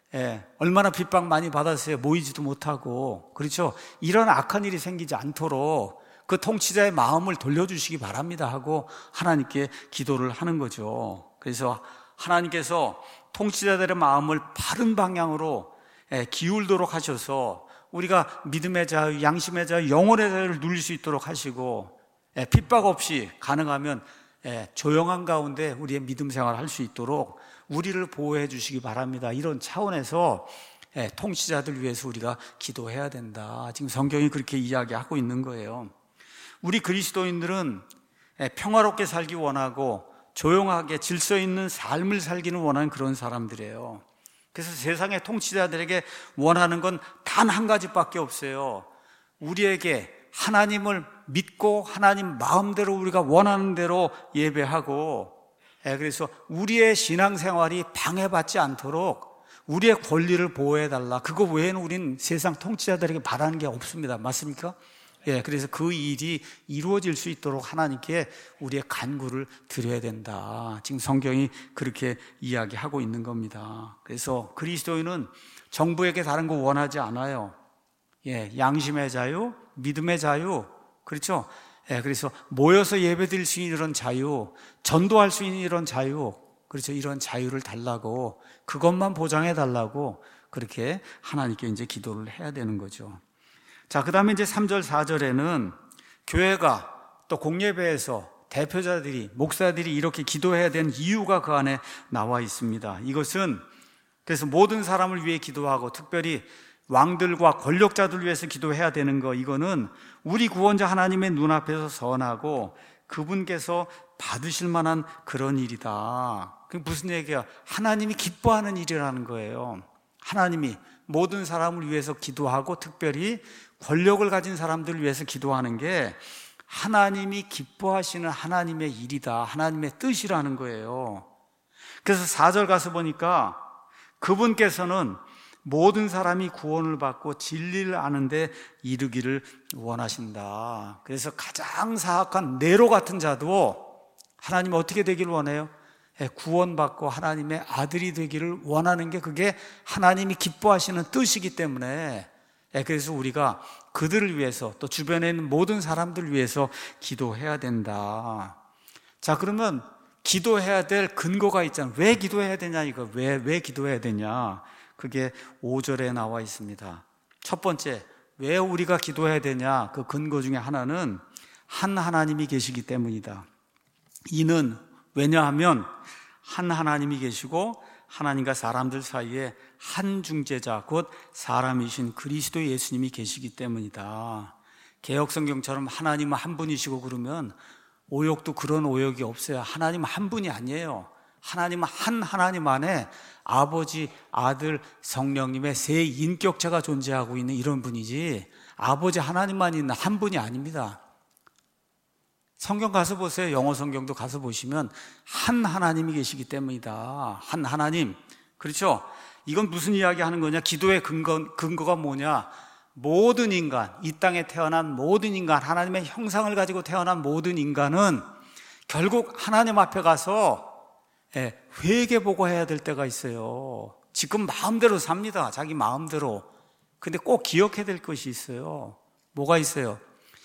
얼마나 핍박 많이 받았어요. 모이지도 못하고. 그렇죠? 이런 악한 일이 생기지 않도록 그 통치자의 마음을 돌려주시기 바랍니다 하고 하나님께 기도를 하는 거죠. 그래서 하나님께서 통치자들의 마음을 바른 방향으로 기울도록 하셔서 우리가 믿음의 자유, 양심의 자유, 영혼의 자유를 누릴 수 있도록 하시고 핍박 없이 가능하면 조용한 가운데 우리의 믿음 생활을 할 수 있도록 우리를 보호해 주시기 바랍니다. 이런 차원에서 통치자들 위해서 우리가 기도해야 된다. 지금 성경이 그렇게 이야기하고 있는 거예요. 우리 그리스도인들은 평화롭게 살기 원하고 조용하게 질서 있는 삶을 살기는 원하는 그런 사람들이에요. 그래서 세상의 통치자들에게 원하는 건 단 한 가지밖에 없어요. 우리에게 하나님을 믿고 하나님 마음대로 우리가 원하는 대로 예배하고, 그래서 우리의 신앙생활이 방해받지 않도록 우리의 권리를 보호해달라. 그거 외에는 우린 세상 통치자들에게 바라는 게 없습니다. 맞습니까? 그래서 그 일이 이루어질 수 있도록 하나님께 우리의 간구를 드려야 된다. 지금 성경이 그렇게 이야기하고 있는 겁니다. 그래서 그리스도인은 정부에게 다른 거 원하지 않아요. 양심의 자유, 믿음의 자유, 그렇죠? 그래서 모여서 예배드릴 수 있는 이런 자유, 전도할 수 있는 이런 자유, 그렇죠? 이런 자유를 달라고, 그것만 보장해 달라고 그렇게 하나님께 이제 기도를 해야 되는 거죠. 자, 그 다음에 이제 3절, 4절에는 교회가 또 공예배에서 대표자들이, 목사들이 이렇게 기도해야 되는 이유가 그 안에 나와 있습니다. 이것은 그래서 모든 사람을 위해 기도하고 특별히 왕들과 권력자들을 위해서 기도해야 되는 거, 이거는 우리 구원자 하나님의 눈앞에서 선하고 그분께서 받으실 만한 그런 일이다. 그게 무슨 얘기야? 하나님이 기뻐하는 일이라는 거예요. 하나님이 모든 사람을 위해서 기도하고 특별히 권력을 가진 사람들을 위해서 기도하는 게 하나님이 기뻐하시는 하나님의 일이다. 하나님의 뜻이라는 거예요. 그래서 4절 가서 보니까 그분께서는 모든 사람이 구원을 받고 진리를 아는 데 이르기를 원하신다. 그래서 가장 사악한 네로 같은 자도 하나님 어떻게 되기를 원해요? 구원받고 하나님의 아들이 되기를 원하는 게 그게 하나님이 기뻐하시는 뜻이기 때문에, 그래서 우리가 그들을 위해서 또 주변에 있는 모든 사람들을 위해서 기도해야 된다. 자, 그러면 기도해야 될 근거가 있잖아요. 왜 기도해야 되냐, 이거. 왜 기도해야 되냐. 그게 5절에 나와 있습니다. 첫 번째, 왜 우리가 기도해야 되냐. 그 근거 중에 하나는 한 하나님이 계시기 때문이다. 이는 왜냐하면 한 하나님이 계시고 하나님과 사람들 사이에 한 중재자, 곧 사람이신 그리스도 예수님이 계시기 때문이다. 개역성경처럼 하나님은 한 분이시고 그러면 오역도 그런 오역이 없어요. 하나님은 한 분이 아니에요. 하나님은 한 하나님 안에 아버지, 아들, 성령님의 세 인격체가 존재하고 있는 이런 분이지 아버지 하나님만 있는 한 분이 아닙니다. 성경 가서 보세요. 영어 성경도 가서 보시면 한 하나님이 계시기 때문이다. 한 하나님. 그렇죠? 이건 무슨 이야기 하는 거냐? 기도의 근거가 뭐냐? 모든 인간, 이 땅에 태어난 모든 인간, 하나님의 형상을 가지고 태어난 모든 인간은 결국 하나님 앞에 가서 회개보고 해야 될 때가 있어요. 지금 마음대로 삽니다. 자기 마음대로. 근데 꼭 기억해야 될 것이 있어요. 뭐가 있어요?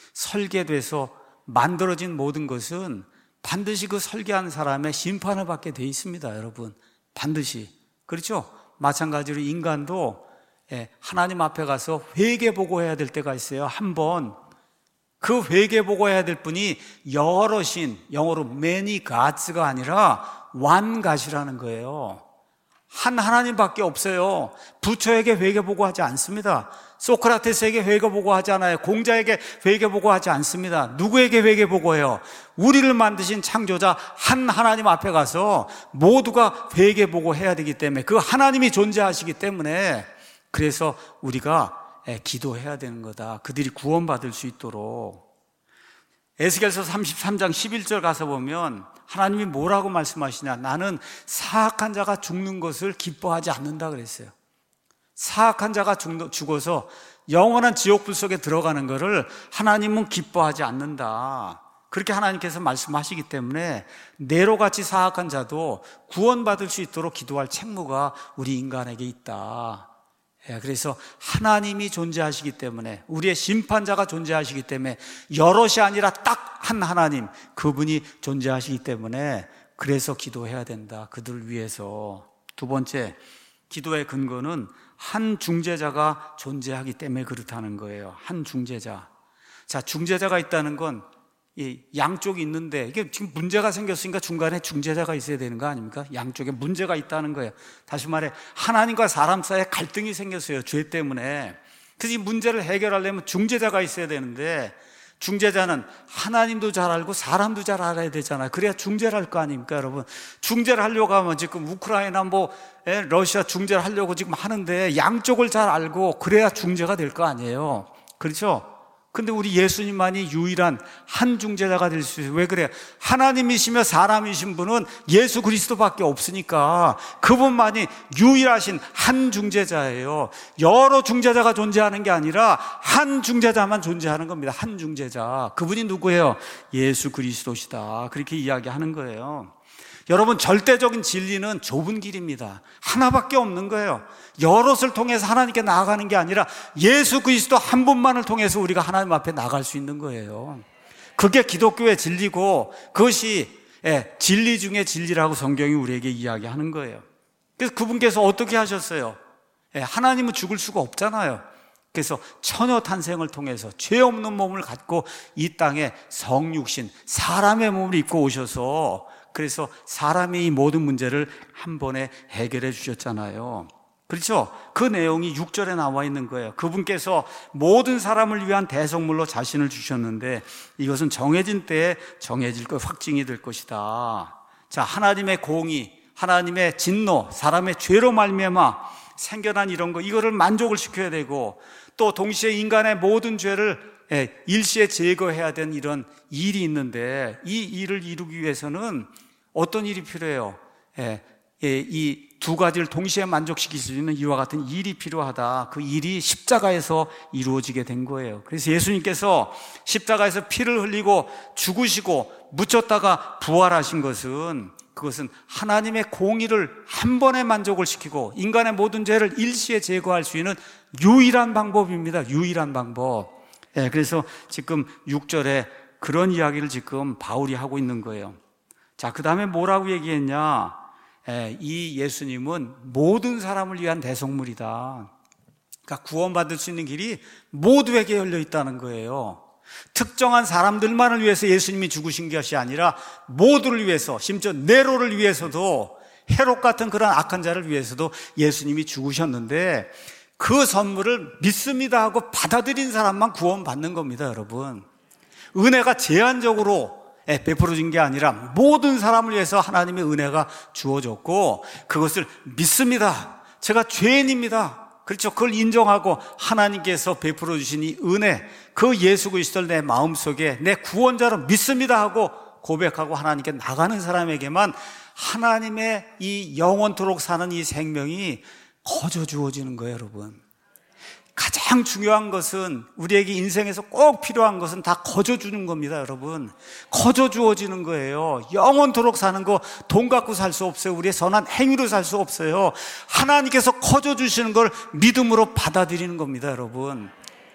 설계돼서 만들어진 모든 것은 반드시 그 설계한 사람의 심판을 받게 돼 있습니다, 여러분. 반드시. 그렇죠? 마찬가지로 인간도 하나님 앞에 가서 회개보고 해야 될 때가 있어요. 한 번. 그 회개보고 해야 될 분이 여러신, 영어로 many gods가 아니라 one god이라는 거예요. 한 하나님밖에 없어요. 부처에게 회개보고 하지 않습니다. 소크라테스에게 회개보고 하지 않아요. 공자에게 회개보고 하지 않습니다. 누구에게 회개보고 해요? 우리를 만드신 창조자 한 하나님 앞에 가서 모두가 회개보고 해야 되기 때문에, 그 하나님이 존재하시기 때문에, 그래서 우리가 기도해야 되는 거다. 그들이 구원받을 수 있도록. 에스겔서 33장 11절 가서 보면 하나님이 뭐라고 말씀하시냐? 나는 사악한 자가 죽는 것을 기뻐하지 않는다 그랬어요. 사악한 자가 죽어서 영원한 지옥불 속에 들어가는 것을 하나님은 기뻐하지 않는다. 그렇게 하나님께서 말씀하시기 때문에 네로같이 사악한 자도 구원받을 수 있도록 기도할 책무가 우리 인간에게 있다. 그래서 하나님이 존재하시기 때문에, 우리의 심판자가 존재하시기 때문에, 여럿이 아니라 딱 한 하나님, 그분이 존재하시기 때문에 그래서 기도해야 된다. 그들을 위해서. 두 번째, 기도의 근거는 한 중재자가 존재하기 때문에 그렇다는 거예요. 한 중재자. 자, 중재자가 있다는 건 이 양쪽이 있는데, 이게 지금 문제가 생겼으니까 중간에 중재자가 있어야 되는 거 아닙니까? 양쪽에 문제가 있다는 거예요. 다시 말해, 하나님과 사람 사이에 갈등이 생겼어요. 죄 때문에. 그래서 이 문제를 해결하려면 중재자가 있어야 되는데, 중재자는 하나님도 잘 알고 사람도 잘 알아야 되잖아요. 그래야 중재를 할 거 아닙니까, 여러분? 중재를 하려고 하면 지금 우크라이나 러시아 중재를 하려고 지금 하는데, 양쪽을 잘 알고 그래야 중재가 될 거 아니에요. 그렇죠? 근데 우리 예수님만이 유일한 한 중재자가 될 수 있어요. 왜 그래요? 하나님이시며 사람이신 분은 예수 그리스도밖에 없으니까 그분만이 유일하신 한 중재자예요. 여러 중재자가 존재하는 게 아니라 한 중재자만 존재하는 겁니다. 한 중재자. 그분이 누구예요? 예수 그리스도시다. 그렇게 이야기하는 거예요. 여러분, 절대적인 진리는 좁은 길입니다. 하나밖에 없는 거예요. 여럿을 통해서 하나님께 나아가는 게 아니라 예수 그리스도 한 분만을 통해서 우리가 하나님 앞에 나갈 수 있는 거예요. 그게 기독교의 진리고, 그것이 진리 중에 진리라고 성경이 우리에게 이야기하는 거예요. 그래서 그분께서 어떻게 하셨어요? 하나님은 죽을 수가 없잖아요. 그래서 처녀 탄생을 통해서 죄 없는 몸을 갖고 이 땅에 성육신, 사람의 몸을 입고 오셔서, 그래서 사람의 이 모든 문제를 한 번에 해결해 주셨잖아요. 그렇죠? 그 내용이 6절에 나와 있는 거예요. 그분께서 모든 사람을 위한 대성물로 자신을 주셨는데, 이것은 정해진 때에 정해질 것, 확증이 될 것이다. 자, 하나님의 공의, 하나님의 진노, 사람의 죄로 말미암아 생겨난 이런 거, 이거를 만족을 시켜야 되고, 또 동시에 인간의 모든 죄를 일시에 제거해야 되는 이런 일이 있는데, 이 일을 이루기 위해서는 어떤 일이 필요해요? 이 두 가지를 동시에 만족시킬 수 있는 이와 같은 일이 필요하다. 그 일이 십자가에서 이루어지게 된 거예요. 그래서 예수님께서 십자가에서 피를 흘리고 죽으시고 묻혔다가 부활하신 것은, 그것은 하나님의 공의를 한 번에 만족을 시키고 인간의 모든 죄를 일시에 제거할 수 있는 유일한 방법입니다. 유일한 방법. 그래서 지금 6절에 그런 이야기를 지금 바울이 하고 있는 거예요. 자, 그 다음에 뭐라고 얘기했냐? 이 예수님은 모든 사람을 위한 대속물이다. 그러니까 구원받을 수 있는 길이 모두에게 열려 있다는 거예요. 특정한 사람들만을 위해서 예수님이 죽으신 것이 아니라 모두를 위해서, 심지어 네로를 위해서도, 헤롯 같은 그런 악한 자를 위해서도 예수님이 죽으셨는데, 그 선물을 믿습니다 하고 받아들인 사람만 구원받는 겁니다, 여러분. 은혜가 제한적으로 베풀어진 게 아니라 모든 사람을 위해서 하나님의 은혜가 주어졌고, 그것을 믿습니다, 제가 죄인입니다, 그렇죠, 그걸 인정하고 하나님께서 베풀어 주신 이 은혜, 그 예수 그리스도를 내 마음속에 내 구원자로 믿습니다 하고 고백하고 하나님께 나가는 사람에게만 하나님의 이 영원토록 사는 이 생명이 거저 주어지는 거예요, 여러분. 가장 중요한 것은, 우리에게 인생에서 꼭 필요한 것은 다 거저 주는 겁니다, 여러분. 거저 주어지는 거예요. 영원토록 사는 거 돈 갖고 살 수 없어요. 우리의 선한 행위로 살 수 없어요. 하나님께서 거저 주시는 걸 믿음으로 받아들이는 겁니다, 여러분.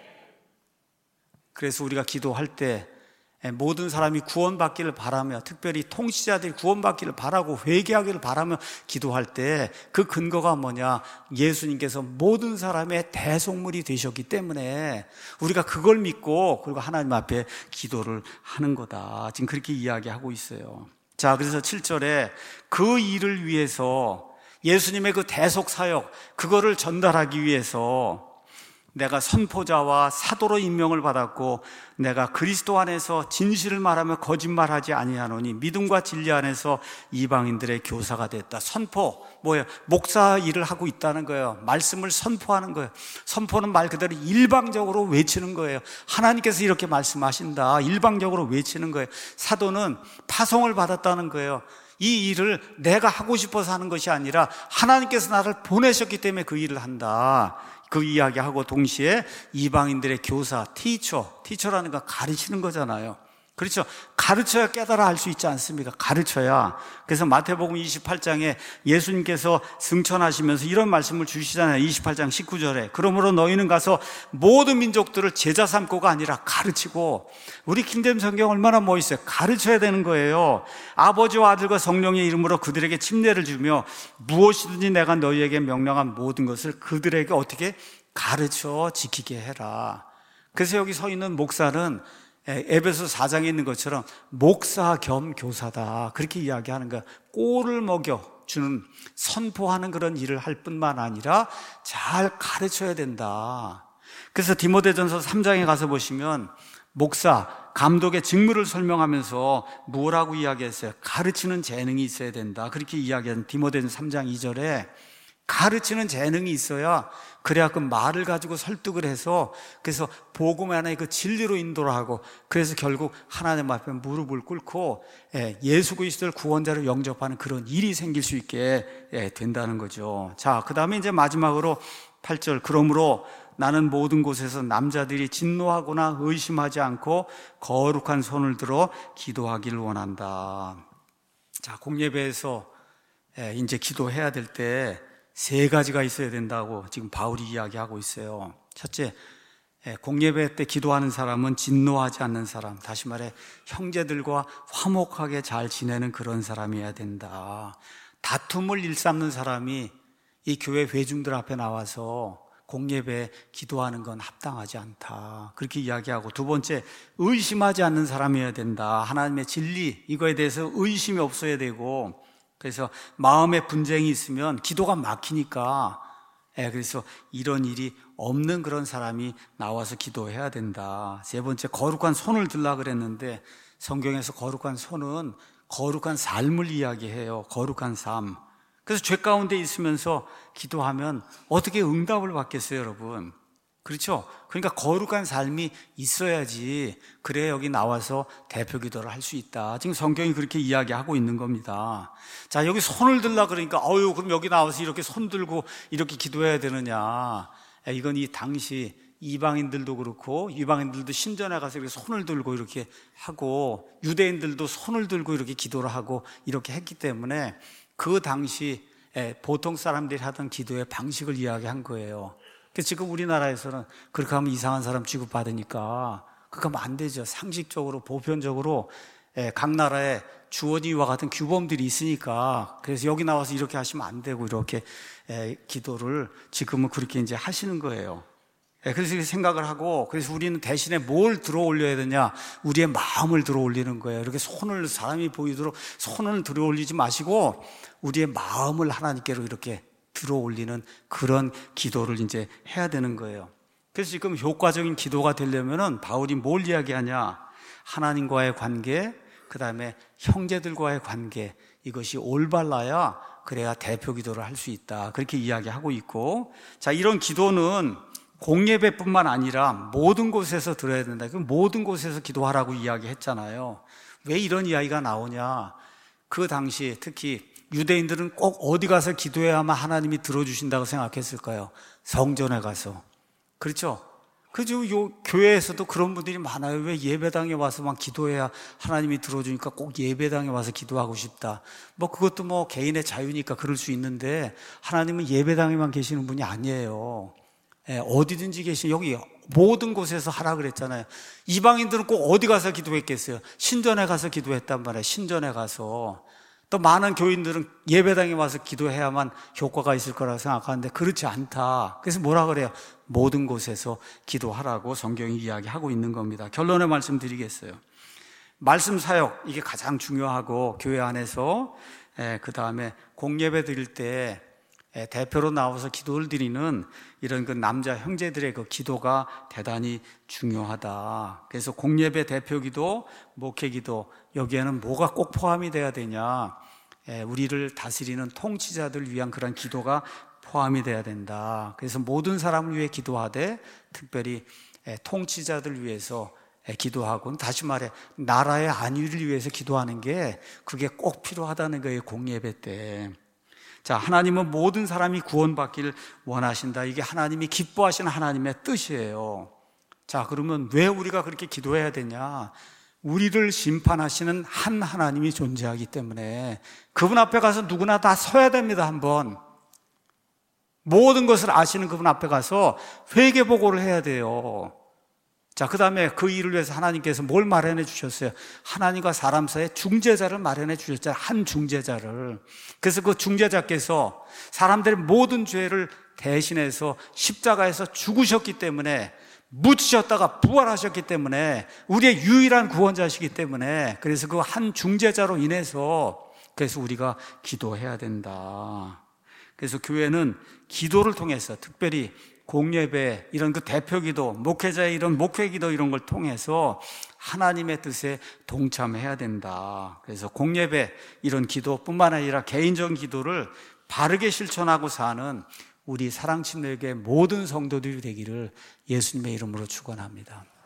그래서 우리가 기도할 때 모든 사람이 구원받기를 바라며, 특별히 통치자들이 구원받기를 바라고 회개하기를 바라며 기도할 때 그 근거가 뭐냐? 예수님께서 모든 사람의 대속물이 되셨기 때문에 우리가 그걸 믿고, 그리고 하나님 앞에 기도를 하는 거다. 지금 그렇게 이야기하고 있어요. 자, 그래서 7절에 그 일을 위해서, 예수님의 그 대속 사역, 그거를 전달하기 위해서 내가 선포자와 사도로 임명을 받았고, 내가 그리스도 안에서 진실을 말하며 거짓말하지 아니하노니 믿음과 진리 안에서 이방인들의 교사가 됐다. 선포, 뭐예요? 목사 일을 하고 있다는 거예요. 말씀을 선포하는 거예요. 선포는 말 그대로 일방적으로 외치는 거예요. 하나님께서 이렇게 말씀하신다, 일방적으로 외치는 거예요. 사도는 파송을 받았다는 거예요. 이 일을 내가 하고 싶어서 하는 것이 아니라 하나님께서 나를 보내셨기 때문에 그 일을 한다. 그 이야기하고 동시에 이방인들의 교사, 티처라는 거 가르치는 거잖아요. 그렇죠. 가르쳐야 깨달아 알 수 있지 않습니까? 가르쳐야. 그래서 마태복음 28장에 예수님께서 승천하시면서 이런 말씀을 주시잖아요. 28장 19절에. 그러므로 너희는 가서 모든 민족들을 제자 삼고가 아니라 가르치고, 우리 킹잼 성경 얼마나 멋있어요. 가르쳐야 되는 거예요. 아버지와 아들과 성령의 이름으로 그들에게 침례를 주며 무엇이든지 내가 너희에게 명령한 모든 것을 그들에게 어떻게 가르쳐 지키게 해라. 그래서 여기 서 있는 목사는 에베소 4장에 있는 것처럼 목사 겸 교사다, 그렇게 이야기하는 거야. 꼴을 먹여주는, 선포하는 그런 일을 할 뿐만 아니라 잘 가르쳐야 된다. 그래서 디모데전서 3장에 가서 보시면 목사, 감독의 직무를 설명하면서 뭐라고 이야기했어요? 가르치는 재능이 있어야 된다, 그렇게 이야기한 디모데전서 3장 2절에 가르치는 재능이 있어야, 그래야 그 말을 가지고 설득을 해서, 그래서 복음 안에 그 진리로 인도를 하고, 그래서 결국 하나님 앞에 무릎을 꿇고 예수 그리스도를 구원자로 영접하는 그런 일이 생길 수 있게 된다는 거죠. 자, 그 다음에 이제 마지막으로 8절, 그러므로 나는 모든 곳에서 남자들이 진노하거나 의심하지 않고 거룩한 손을 들어 기도하기를 원한다. 자, 공예배에서 이제 기도해야 될 때 세 가지가 있어야 된다고 지금 바울이 이야기하고 있어요. 첫째, 공예배 때 기도하는 사람은 진노하지 않는 사람, 다시 말해 형제들과 화목하게 잘 지내는 그런 사람이어야 된다. 다툼을 일삼는 사람이 이 교회 회중들 앞에 나와서 공예배에 기도하는 건 합당하지 않다, 그렇게 이야기하고, 두 번째, 의심하지 않는 사람이어야 된다. 하나님의 진리, 이거에 대해서 의심이 없어야 되고, 그래서 마음에 분쟁이 있으면 기도가 막히니까, 그래서 이런 일이 없는 그런 사람이 나와서 기도해야 된다. 세 번째, 거룩한 손을 들라 그랬는데 성경에서 거룩한 손은 거룩한 삶을 이야기해요. 거룩한 삶. 그래서 죄 가운데 있으면서 기도하면 어떻게 응답을 받겠어요, 여러분? 그렇죠? 그러니까 거룩한 삶이 있어야지, 그래야 여기 나와서 대표 기도를 할 수 있다. 지금 성경이 그렇게 이야기하고 있는 겁니다. 자, 여기 손을 들라 그러니까 그럼 여기 나와서 이렇게 손 들고 이렇게 기도해야 되느냐? 이건 이 당시 이방인들도 그렇고, 이방인들도 신전에 가서 이렇게 손을 들고 이렇게 하고, 유대인들도 손을 들고 이렇게 기도를 하고 이렇게 했기 때문에 그 당시 보통 사람들이 하던 기도의 방식을 이야기한 거예요. 지금 우리나라에서는 그렇게 하면 이상한 사람 취급받으니까 그렇게 하면 안 되죠. 상식적으로, 보편적으로 각 나라에 주원이와 같은 규범들이 있으니까, 그래서 여기 나와서 이렇게 하시면 안 되고, 이렇게 기도를 지금은 그렇게 이제 하시는 거예요. 그래서 이렇게 생각을 하고, 그래서 우리는 대신에 뭘 들어 올려야 되냐? 우리의 마음을 들어 올리는 거예요. 이렇게 사람이 보이도록 손을 들어 올리지 마시고 우리의 마음을 하나님께로 이렇게 들어 올리는 그런 기도를 이제 해야 되는 거예요. 그래서 지금 효과적인 기도가 되려면은 바울이 뭘 이야기하냐? 하나님과의 관계, 그 다음에 형제들과의 관계, 이것이 올바라야 그래야 대표 기도를 할 수 있다, 그렇게 이야기하고 있고, 자, 이런 기도는 공예배뿐만 아니라 모든 곳에서 들어야 된다. 그럼 모든 곳에서 기도하라고 이야기했잖아요. 왜 이런 이야기가 나오냐? 그 당시 특히 유대인들은 꼭 어디 가서 기도해야만 하나님이 들어주신다고 생각했을까요? 성전에 가서. 그렇죠? 그죠? 요 교회에서도 그런 분들이 많아요. 왜 예배당에 와서만 기도해야 하나님이 들어주니까 꼭 예배당에 와서 기도하고 싶다. 그것도 개인의 자유니까 그럴 수 있는데, 하나님은 예배당에만 계시는 분이 아니에요. 어디든지 여기 모든 곳에서 하라 그랬잖아요. 이방인들은 꼭 어디 가서 기도했겠어요? 신전에 가서 기도했단 말이에요. 신전에 가서. 또 많은 교인들은 예배당에 와서 기도해야만 효과가 있을 거라고 생각하는데 그렇지 않다. 그래서 뭐라 그래요? 모든 곳에서 기도하라고 성경이 이야기하고 있는 겁니다. 결론의 말씀 드리겠어요. 말씀 사역, 이게 가장 중요하고, 교회 안에서 그 다음에 공예배 드릴 때 대표로 나와서 기도를 드리는 이런 그 남자 형제들의 그 기도가 대단히 중요하다. 그래서 공예배 대표 기도, 목회 기도, 여기에는 뭐가 꼭 포함이 돼야 되냐? 우리를 다스리는 통치자들 위한 그런 기도가 포함이 돼야 된다. 그래서 모든 사람을 위해 기도하되 특별히 통치자들 위해서 기도하고, 다시 말해 나라의 안위를 위해서 기도하는 게 그게 꼭 필요하다는 거예요, 공예배 때. 자, 하나님은 모든 사람이 구원받기를 원하신다. 이게 하나님이 기뻐하시는 하나님의 뜻이에요. 자, 그러면 왜 우리가 그렇게 기도해야 되냐? 우리를 심판하시는 한 하나님이 존재하기 때문에 그분 앞에 가서 누구나 다 서야 됩니다. 한번 모든 것을 아시는 그분 앞에 가서 회개보고를 해야 돼요. 자, 그 다음에 그 일을 위해서 하나님께서 뭘 마련해 주셨어요? 하나님과 사람 사이에 중재자를 마련해 주셨잖아요. 한 중재자를. 그래서 그 중재자께서 사람들의 모든 죄를 대신해서 십자가에서 죽으셨기 때문에, 묻히셨다가 부활하셨기 때문에, 우리의 유일한 구원자시기 때문에, 그래서 그 한 중재자로 인해서 그래서 우리가 기도해야 된다. 그래서 교회는 기도를 통해서, 특별히 공예배, 이런 그 대표기도, 목회자의 이런 목회기도 이런 걸 통해서 하나님의 뜻에 동참해야 된다. 그래서 공예배, 이런 기도뿐만 아니라 개인적인 기도를 바르게 실천하고 사는 우리 사랑침례교회 모든 성도들이 되기를 예수님의 이름으로 축원합니다.